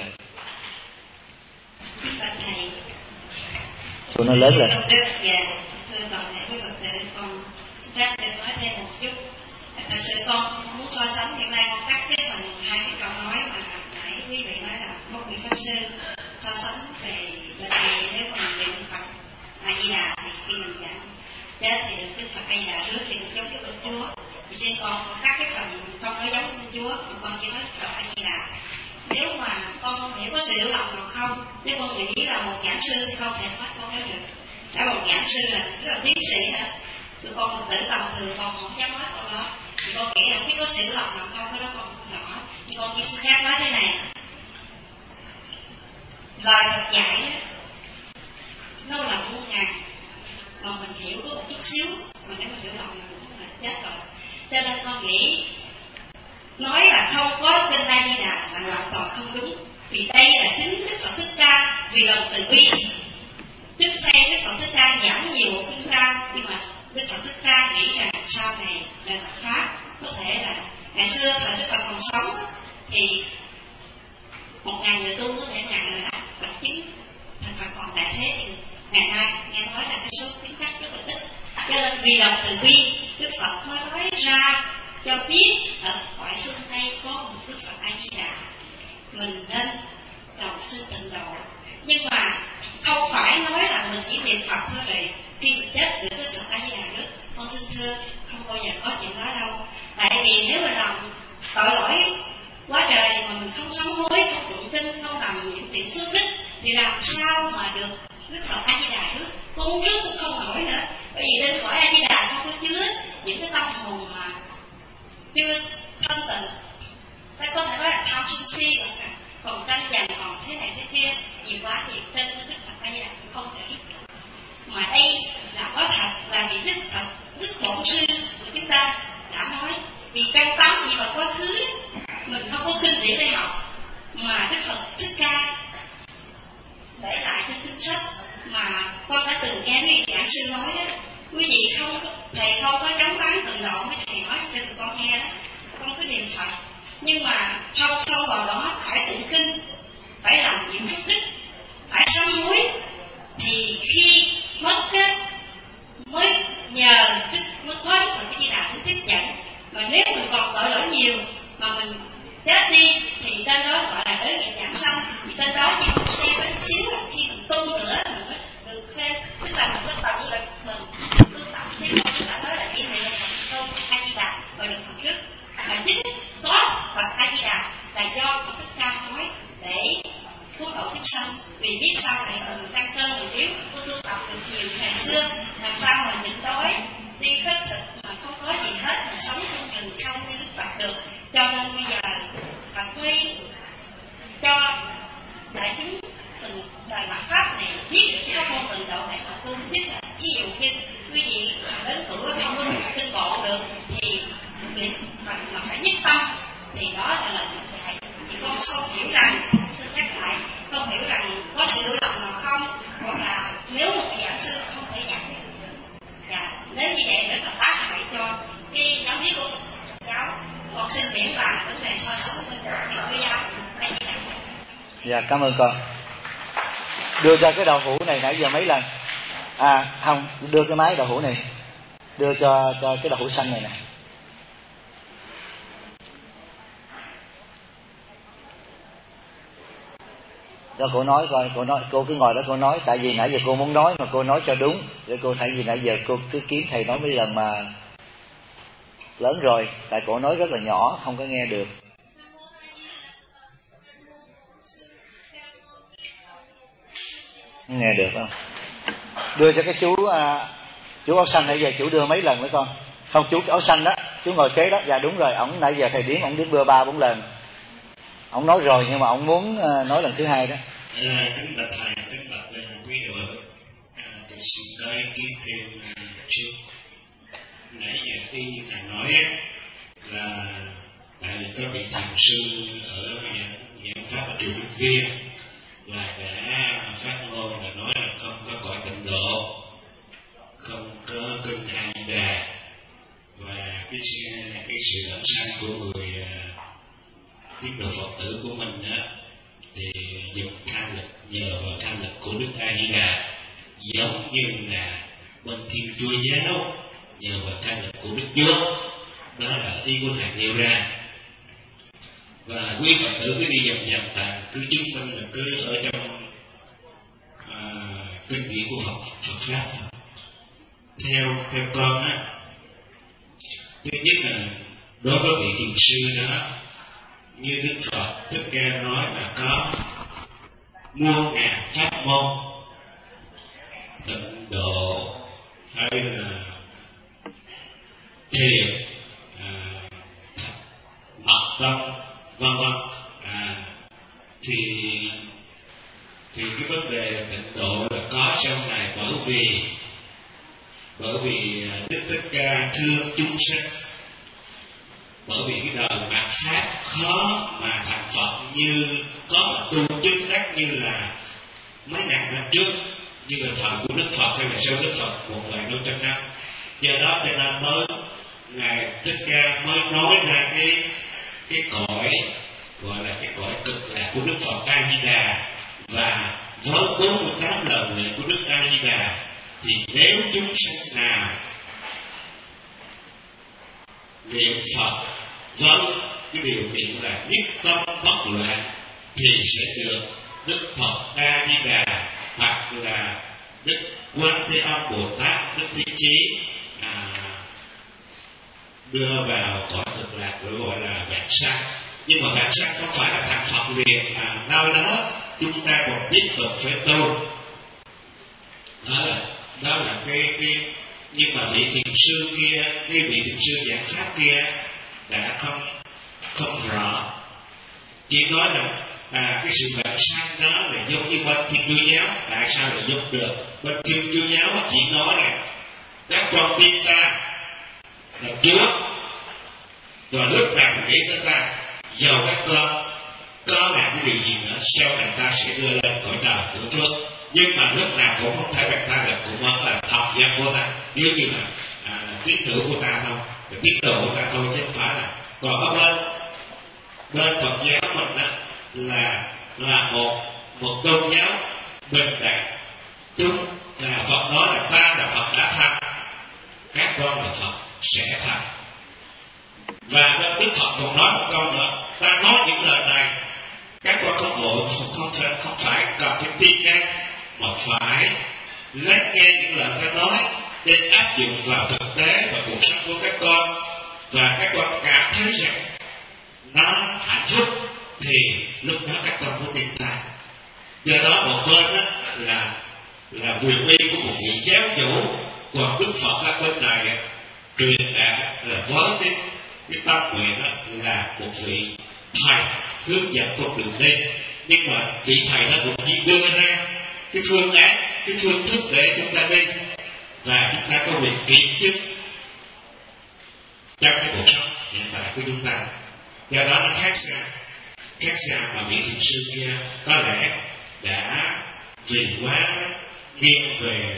Tụi nó lớn lên. Thưa toàn thể quý Phật tử, con xin phép được nói thêm một chút. Thật sự con không muốn so sánh, hiện nay con cắt cái phần hai cái câu nói mà nãy quý vị nói là một vị pháp sư so sánh về bên này. Nếu mà mình niệm Phật A Di Đà thì khi mình giảng chết thì được Đức Phật A Di Đà rước thì cũng giống như Đức Chúa. Vì trên con cắt cái phần không nói giống Đức Chúa, mà con chỉ nói Đức Phật A Di Đà. Nếu mà con hiểu có sự hiểu lầm nào không, nếu con nghĩ là một giảng sư thì không thể bắt con nói được. Đã một giảng sư là rất là tiến sĩ hả? Tụi con Phật tử tầm thường con không dám nói câu đó. Thì con nghĩ là không biết có sự hiểu lầm nào không, cái đó con không rõ. Nhưng con chỉ xin phép nói thế này. Lời Phật dạy á, nó là muôn ngàn, mà mình hiểu có một chút xíu, mà nếu mình hiểu lầm là cũng là chết rồi. Cho nên con nghĩ nói là không có kinh A Di Đà là hoàn toàn không đúng. Vì đây là chính Đức Phật Thích Ca vì lòng từ bi. Trước đây Đức Phật Thích Ca giảng nhiều kinh ca, nhưng mà Đức Phật Thích Ca nghĩ rằng sau này là pháp, có thể là ngày xưa thời Đức Phật còn sống thì 1.000 người tu có thể 1.000 người đạt bậc chứng, thành Phật còn tại thế thì ngày nay nghe nói là cái số kiến cách rất là ít. Cho nên vì lòng từ bi, Đức Phật mới nói ra cho biết ở cõi phương Tây có một Đức Phật A Di Đà, mình nên cầu xin tịnh độ. Nhưng mà không phải nói là mình chỉ niệm Phật thôi rồi khi mình chết được Đức Phật A Di Đà rước. Con xin thưa, không bao giờ có chuyện đó đâu. Tại vì nếu mình làm tội lỗi quá trời mà mình không sám hối, không tụng kinh, không làm những thiện phước đức thì làm sao mà được Đức Phật A Di Đà rước? Con muốn rước cũng không nổi nữa, bởi vì lên cõi A Di Đà không có chứa những cái tâm hồn mà chưa thân tịnh. Ta có thể nói là tham sân si, còn tranh giành còn thế này thế kia nhiều quá thì trên Đức Phật A Di Đà cũng không thể rước được. Mà đây là có thật là vì Đức Phật, Đức Bổn Sư của chúng ta đã nói, vì trong 8 vị Phật quá khứ mình không có kinh điển để học, mà Đức Phật Thích Ca để lại trong kinh sách mà con đã từng nghe quý giảng sư nói đó. Quý vị thầy không có chống bán từng đoạn với thầy nói cho tụi con nghe đó, con cứ niệm Phật, nhưng mà sâu vào đó phải tụng kinh, phải làm những phước đức, phải sám hối, thì khi mất á mới nhờ mới có Đức Phật A Di Đà tiếp dẫn. Mà nếu mình còn tội lỗi nhiều mà mình chết đi thì tên đó gọi là đới nghiệp dạng xong, thì tên đó chỉ một xíu là khi mình tu nữa mình mới được thêm, tức là mình mới tận lực mình tu tập. Thế con đã nói là chỉ niệm Phật tu A Di Đà rồi được Phật rước, mà chính có Phật A Di Đà là do Phật Thích Ca nói để cứu độ chúng sanh. Vì biết sao này mình tăng cơ mình yếu, cô tu tập được nhiều ngày xưa, làm sao mà nhịn đói đi khất thực mà không có gì hết mà sống trong rừng sâu như Đức Phật được. Cho nên bây giờ Phật mới cho đại chúng mình bài mặt pháp này biết được các môn tịnh độ để mà tu. Nhất là ví dụ như quý vị mà lớn tuổi không có tụng kinh bộ được thì mà phải nhất tâm, thì đó là lời Phật dạy. Thì con không hiểu rằng, xin nhắc lại, không hiểu rằng có sự đối lập nào không, hoặc là nếu một vị giảng sư không thể giảng được. Và nếu như vậy rất là tác hại cho cái giáo lý của Phật giáo. Con xin miễn bàn vấn đề so sánh với Phật giáo. Dạ, cảm ơn con. Đưa cho cái đậu hũ này nãy giờ mấy lần. Không, đưa cái máy đậu hũ này, đưa cho cái đậu hũ xanh này nè. Cho cô nói coi, cô cứ ngồi đó cô nói, tại vì nãy giờ cô muốn nói mà cô nói cho đúng, để cô thấy gì nãy giờ cô cứ kiếm thầy nói mấy lần mà lớn rồi, tại cô nói rất là nhỏ không có nghe được. Nghe được không? Đưa cho cái chú áo xanh nãy giờ chú đưa mấy lần nữa con. Không, chú áo xanh đó, chú ngồi kế đó. Dạ đúng rồi, ổng nãy giờ thầy Điếm ổng đến bưa 3-4 lần. Ổng nói rồi nhưng mà ổng muốn nói lần thứ hai đó. Kính bạch thầy, kính bạch quý đạo hữu, tôi xin có ý kiến thêm trước. Nãy giờ y như thầy nói là tại vì có vị thiền sư ở giảng pháp ở chùa Đức Viên và đã phát ngôn là nói là không có cõi tịnh độ, không có kinh A Di Đà, và cái sự lãng sanh của người tiết độ Phật tử của mình á, thì dùng tham lực, nhờ vào tham lực của Đức A Di Đà, giống như là bên Thiên Chúa giáo nhờ vào tham lực của Đức Chúa. Đó là ý của thầy nêu ra. Và quý Phật tử cứ đi vòng cứ chứng minh là cứ ở trong kinh điển của Phật pháp. Theo con á, thứ nhất là đối với vị thiền sư đó, như Đức Phật Thích Ca nói là có muôn ngàn pháp môn tịnh độ hay là thiền, mật tâm, vân vân. Thì cái vấn đề tịnh độ là có sau này, bởi vì Đức Thích Ca thương chúng sanh, bởi vì cái đời mạt pháp khó mà thành Phật như có mà tu chứng đắc như là mấy ngàn năm trước, như là thời của Đức Phật hay là sau Đức Phật một vài năm trăm năm. Do đó cho nên mới ngài Thích Ca mới nói ra cái cõi gọi là cái cõi cực lạc của Đức Phật A Di Đà, và với 48 lần lệ của Đức A Di Đà thì nếu chúng sanh nào niệm Phật với cái điều kiện là nhất tâm bất loạn thì sẽ được Đức Phật A Di Đà hoặc là Đức Quan Thế Âm Bồ Tát, Đức Thế Chí đưa vào cõi cực lạc, gọi là vãng sanh. Nhưng mà bản sanh không phải là thành Phật liền, mà nơi đó chúng ta còn tiếp tục phải tu. Đó là cái nhưng mà vị thiền sư kia, cái vị thiền sư giảng pháp kia đã không rõ, chỉ nói là cái sự vãng sanh đó là giống như bên Thiên Chúa giáo. Tại sao lại giống được? Bên Thiên Chúa giáo chỉ nói rằng các con tin ta là Chúa, và lúc nào cũng nghĩ tới ta, dầu các con có làm cái điều gì nữa, sau này ta sẽ đưa lên cõi trời của Chúa, nhưng mà lúc nào cũng không thể bằng ta được, cũng vẫn là học dân của ta, nếu như là tín hữu của ta thôi, tín đồ của ta thôi, chứ không phải là. Còn ở bên Phật giáo mình đó là một tôn giáo bình đẳng. Chúng là Phật nói là ta là Phật đã thành, các con là Phật sẽ thành. Và Đức Phật còn nói một câu nữa, ta nói những lời này các con không vội, không phải cần phải tin ngay, mà phải lắng nghe những lời ta nói để áp dụng vào thực tế và cuộc sống của các con, và các con cảm thấy rằng nó hạnh phúc thì lúc đó các con mới tin ta. Do đó một bên đó là quyền uy của một vị giáo chủ, còn Đức Phật ở bên này truyền đạt là với cái tâm nguyện là một vị thầy hướng dẫn con đường đi. Nhưng mà vị thầy đó cũng chỉ đưa ra cái phương án, cái phương thức để chúng ta đi, và chúng ta có quyền kiểm chứng trong cái cuộc sống hiện tại của chúng ta. Do đó nó khác xa mà vị thiền sư kia có lẽ đã vì quá nghiêng về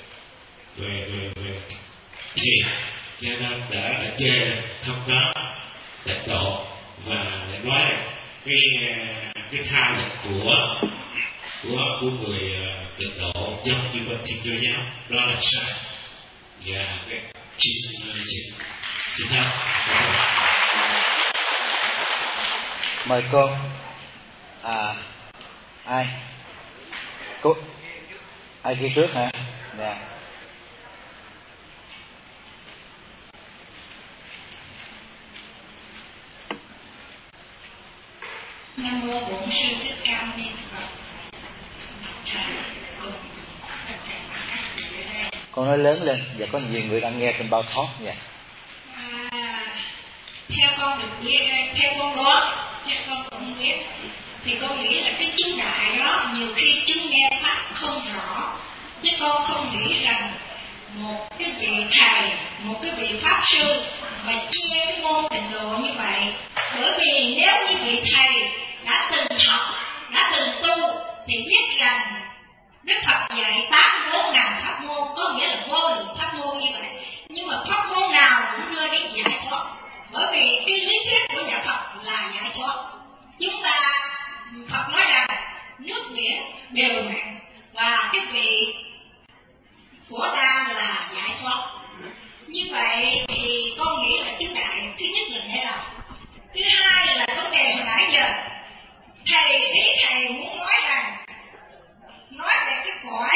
thiền, cho nên đã chê không có tịnh độ, và lại nói rằng cái tha lực của người tịnh độ giống như bên Thiên Chúa giáo, đó là sai. Và cái xin thưa mời cô. Ai cô? Ai kia trước hả? Dạ. Nam mô Bổn Sư Thích Ca Mâu Ni Phật. Con nói lớn lên, và có nhiều người đang nghe trên bao thoát vậy. Theo con được biết, theo con đoán, chứ con không biết, thì con nghĩ là cái chú đại đó nhiều khi chú nghe pháp không rõ, chứ con không nghĩ rằng một cái vị thầy, một cái vị pháp sư mà chia cái môn tịnh độ như vậy. Bởi vì nếu như vị thầy đã từng học, đã từng tu thì biết rằng Đức Phật dạy 84.000 pháp môn, có nghĩa là vô lượng pháp môn như vậy. Nhưng mà pháp môn nào cũng đưa đến giải thoát, bởi vì cái lý thuyết của nhà Phật là giải thoát. Chúng ta, Phật nói rằng nước biển đều mặn, và cái vị của ta là giải thoát. Như vậy thì con nghĩ là chú đại thứ nhất là để lòng, thứ hai là vấn đề hồi nãy giờ thầy muốn nói rằng nói về cái cõi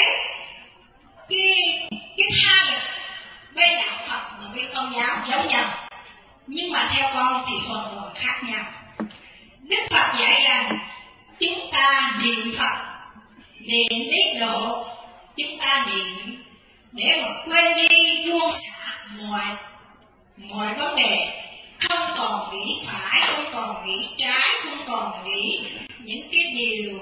cái tha lực bên đạo Phật và bên Công giáo giống nhau, nhưng mà theo con thì hoàn toàn khác nhau. Đức Phật dạy rằng chúng ta niệm Phật, niệm niết độ, chúng ta niệm để mà quên đi buông xả mọi vấn đề, không còn nghĩ phải, không còn nghĩ trái, không còn nghĩ những cái điều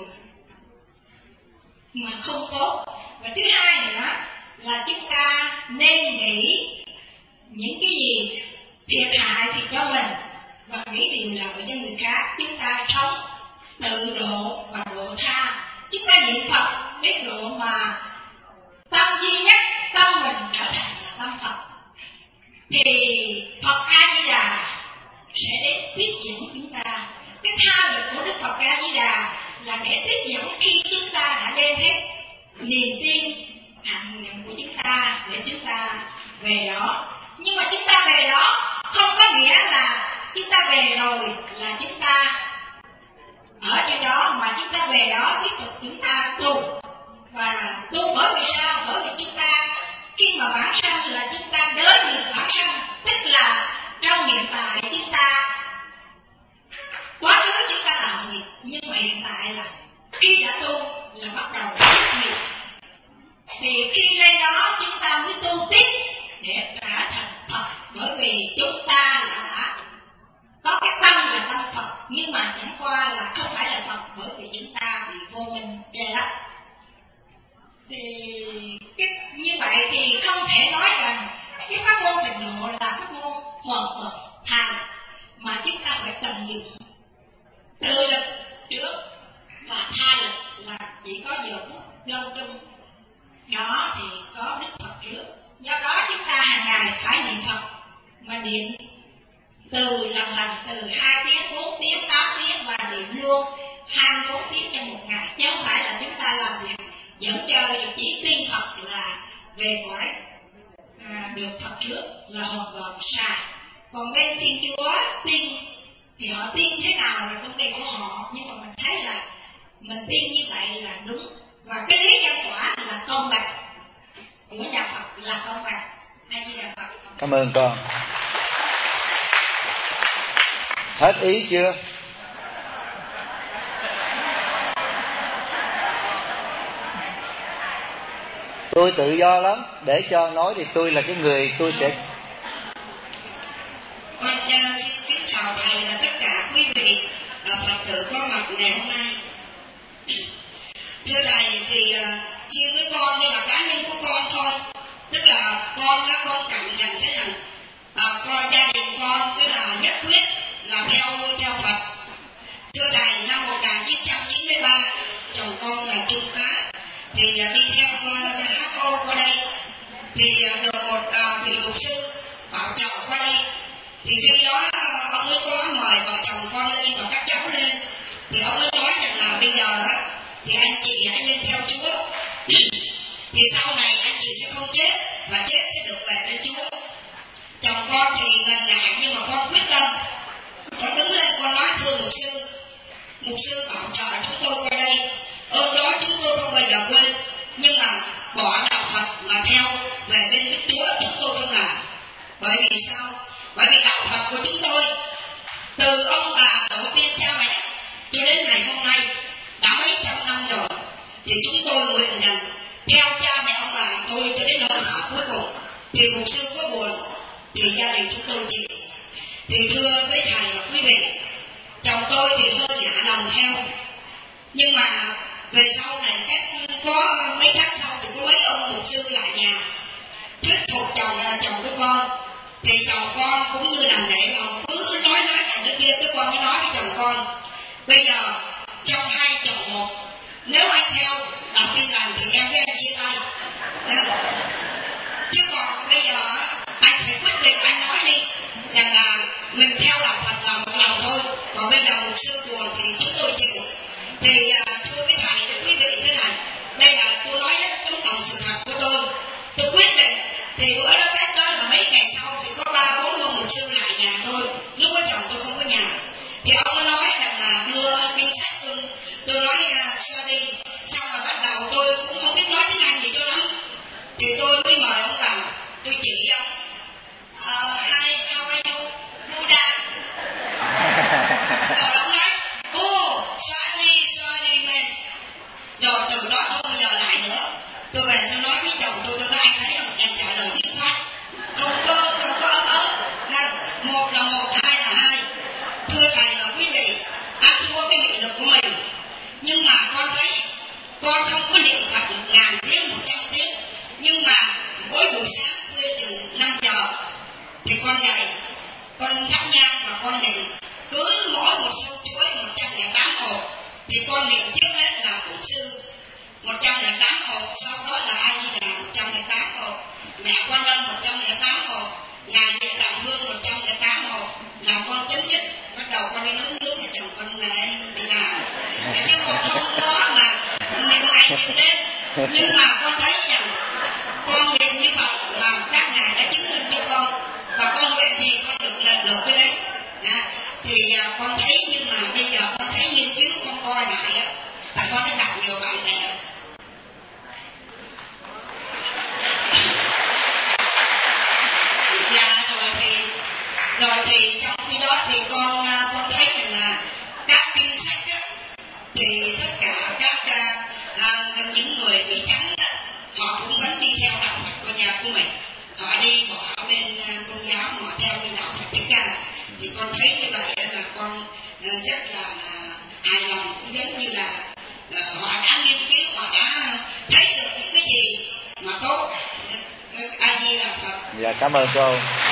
mà không tốt. Và thứ hai nữa là chúng ta nên nghĩ những cái gì thiệt hại thì cho mình, và nghĩ điều lợi cho người khác. Chúng ta sống tự độ và độ tha. Chúng ta niệm Phật đến độ mà tâm duy nhất, tâm mình trở thành là tâm Phật, thì Phật A Di Đà sẽ đến tiếp dẫn chúng ta. Cái tha lực của Đức Phật A Di Đà là để tiếp dẫn khi chúng ta đã đem hết niềm tin hạnh nguyện của chúng ta để chúng ta về đó. Nhưng mà chúng ta về đó không có nghĩa là chúng ta về rồi là chúng ta ở trên đó, mà chúng ta về đó tiếp tục chúng ta tu. Và tu bởi vì sao? Bởi vì chúng ta khi mà vãng sanh là chúng ta đến nghiệp vãng sanh, tức là trong hiện tại chúng ta tại là khi đã tu là bắt đầu trách nhiệm. Thì khi lên đó chúng ta mới tu tiếp để trở thành Phật, bởi vì chúng ta đã có cái tâm là tâm Phật, nhưng mà chẳng qua là không phải là Phật, bởi vì chúng ta bị vô minh che lấp. Thì như vậy thì không thể nói rằng cái pháp môn tịnh độ là pháp môn hoàn toàn tha lực, mà chúng ta phải tận dụng tự lực trước và tha lực là chỉ có giờ phút lâu chung đó thì có Đức Phật trước. Do đó chúng ta hàng ngày phải niệm Phật, mà niệm từ lần từ 2 tiếng, 4 tiếng, 8 tiếng và niệm luôn 24 tiếng trong một ngày, chứ không phải là chúng ta làm việc dẫn chơi chỉ tin Phật là về cõi được Phật trước là hoàn toàn sai. Còn bên Thiên Chúa tin thì họ tin thế nào là vấn đề của họ, nhưng mà mình thấy là mình tin như vậy là đúng, và cái lý nhân quả là công bằng của nhà Phật là công bằng. A Di Đà Phật. Cảm ơn con. Hết ý chưa? Tôi tự do lắm, để cho nói thì tôi là cái người tôi sẽ. Con xin kính chào thầy và tất cả quý vị Phật tử có mặt ngày hôm nay. Thưa thầy thì riêng với con như là cá nhân của con thôi, tức là con cảm nhận thế rằng con gia đình con tức là nhất quyết là theo Phật. Thưa thầy, năm 1993 chồng con là trung tá thì đi theo HO qua đây thì được một vị mục sư bảo trợ qua đây. Thì khi đó ông ấy có mời vợ chồng con lên và các cháu lên, thì ông ấy nói rằng là bây giờ thì anh chị hãy lên theo Chúa, thì sau này anh chị sẽ không chết và chết sẽ được về với Chúa. Chồng con thì ngần ngại nhưng mà con quyết tâm, con đứng lên con nói thưa mục sư bảo trợ chúng tôi qua đây, ơn đó chúng tôi không bao giờ quên, nhưng mà bỏ đạo Phật mà theo về bên với Chúa chúng tôi không làm. Bởi vì sao? Bởi vì đạo Phật của chúng tôi từ ông bà tổ tiên cha mẹ cho đến ngày hôm nay đã mấy trăm năm rồi, thì chúng tôi nguyện rằng theo cha mẹ ông bà tôi cho đến hơi thở cuối cùng. Thì mục sư có buồn thì gia đình chúng tôi chịu. Thì thưa với thầy và quý vị, chồng tôi thì hơi ngã lòng theo, nhưng mà về sau này có mấy tháng sau thì có mấy ông mục sư lại nhà thuyết phục chồng của con. Thì chồng con cũng như làm lễ lòng cứ nói cả đứa kia, cái con mới nói với chồng con, bây giờ trong hai chồng một, nếu anh theo làm tin lành thì em với anh chia tay. Chứ còn bây giờ anh phải quyết định, anh nói đi rằng là mình theo đạo Phật là một lòng thôi, còn bây giờ mục sư buồn thì chúng tôi chịu. Thì thưa với thầy và quý vị thế này, đây là tôi nói hết tấm lòng sự thật của tôi quyết định. Thì bữa đó cách đó là mấy ngày sau thì có 3-4 ông mục sư lại nhà tôi, lúc đó chồng tôi không có nhà, thì ông ấy nói rằng là đưa kinh sách tôi nói sorry, xong rồi bắt đầu tôi cũng không biết nói tiếng Anh gì cho lắm, thì tôi mới mời ông vào, tôi chỉ ông hi, how are you, Buddha. Rồi ông nói sorry man. Rồi từ đó không bao giờ lại nữa. Tôi về tôi nói với chồng tôi nói anh thấy không, em trả lời dứt khoát, không có một là một, hai là hai. Thưa thầy và quý vị, ăn thua cái nghị lực của mình, nhưng mà con thấy con không có niệm Phật được 1000 tiếng, 100 tiếng, nhưng mà mỗi buổi sáng khuya chừng 5 giờ thì con dậy, con thắp nhang và con niệm cứ mỗi một sâu chuối 108 hộp, thì con niệm trước hết là Bổn Sư 108 hộp, sau đó là A Di Đà 108 hộp, Mẹ Quan Âm 108 hộp, Ngài Địa Tạng Vương 108 hộp, là con chấm dứt. Bắt đầu con đi nấu nước và chồng con này đi làm, chứ còn không có mà niệm ngày niệm đêm. Nhưng mà con thấy rằng con niệm như vậy là các ngài đã chứng minh cho con, và con nguyện gì con được là được cái đấy. Thì con thấy, nhưng mà bây giờ con thấy nghiên cứu con coi lại á, là con đã gặp nhiều bạn bè. Dạ rồi thì trong khi đó thì con thấy rằng là các kinh sách á, thì họ đi bỏ bên công giáo mà họ theo bên đạo Phật Thích Ca, thì con thấy như vậy là con rất là hài lòng, cũng giống như là họ đã nghiên cứu, họ đã thấy được những cái gì mà tốt. A Di Đà Phật. Dạ, cảm ơn cô.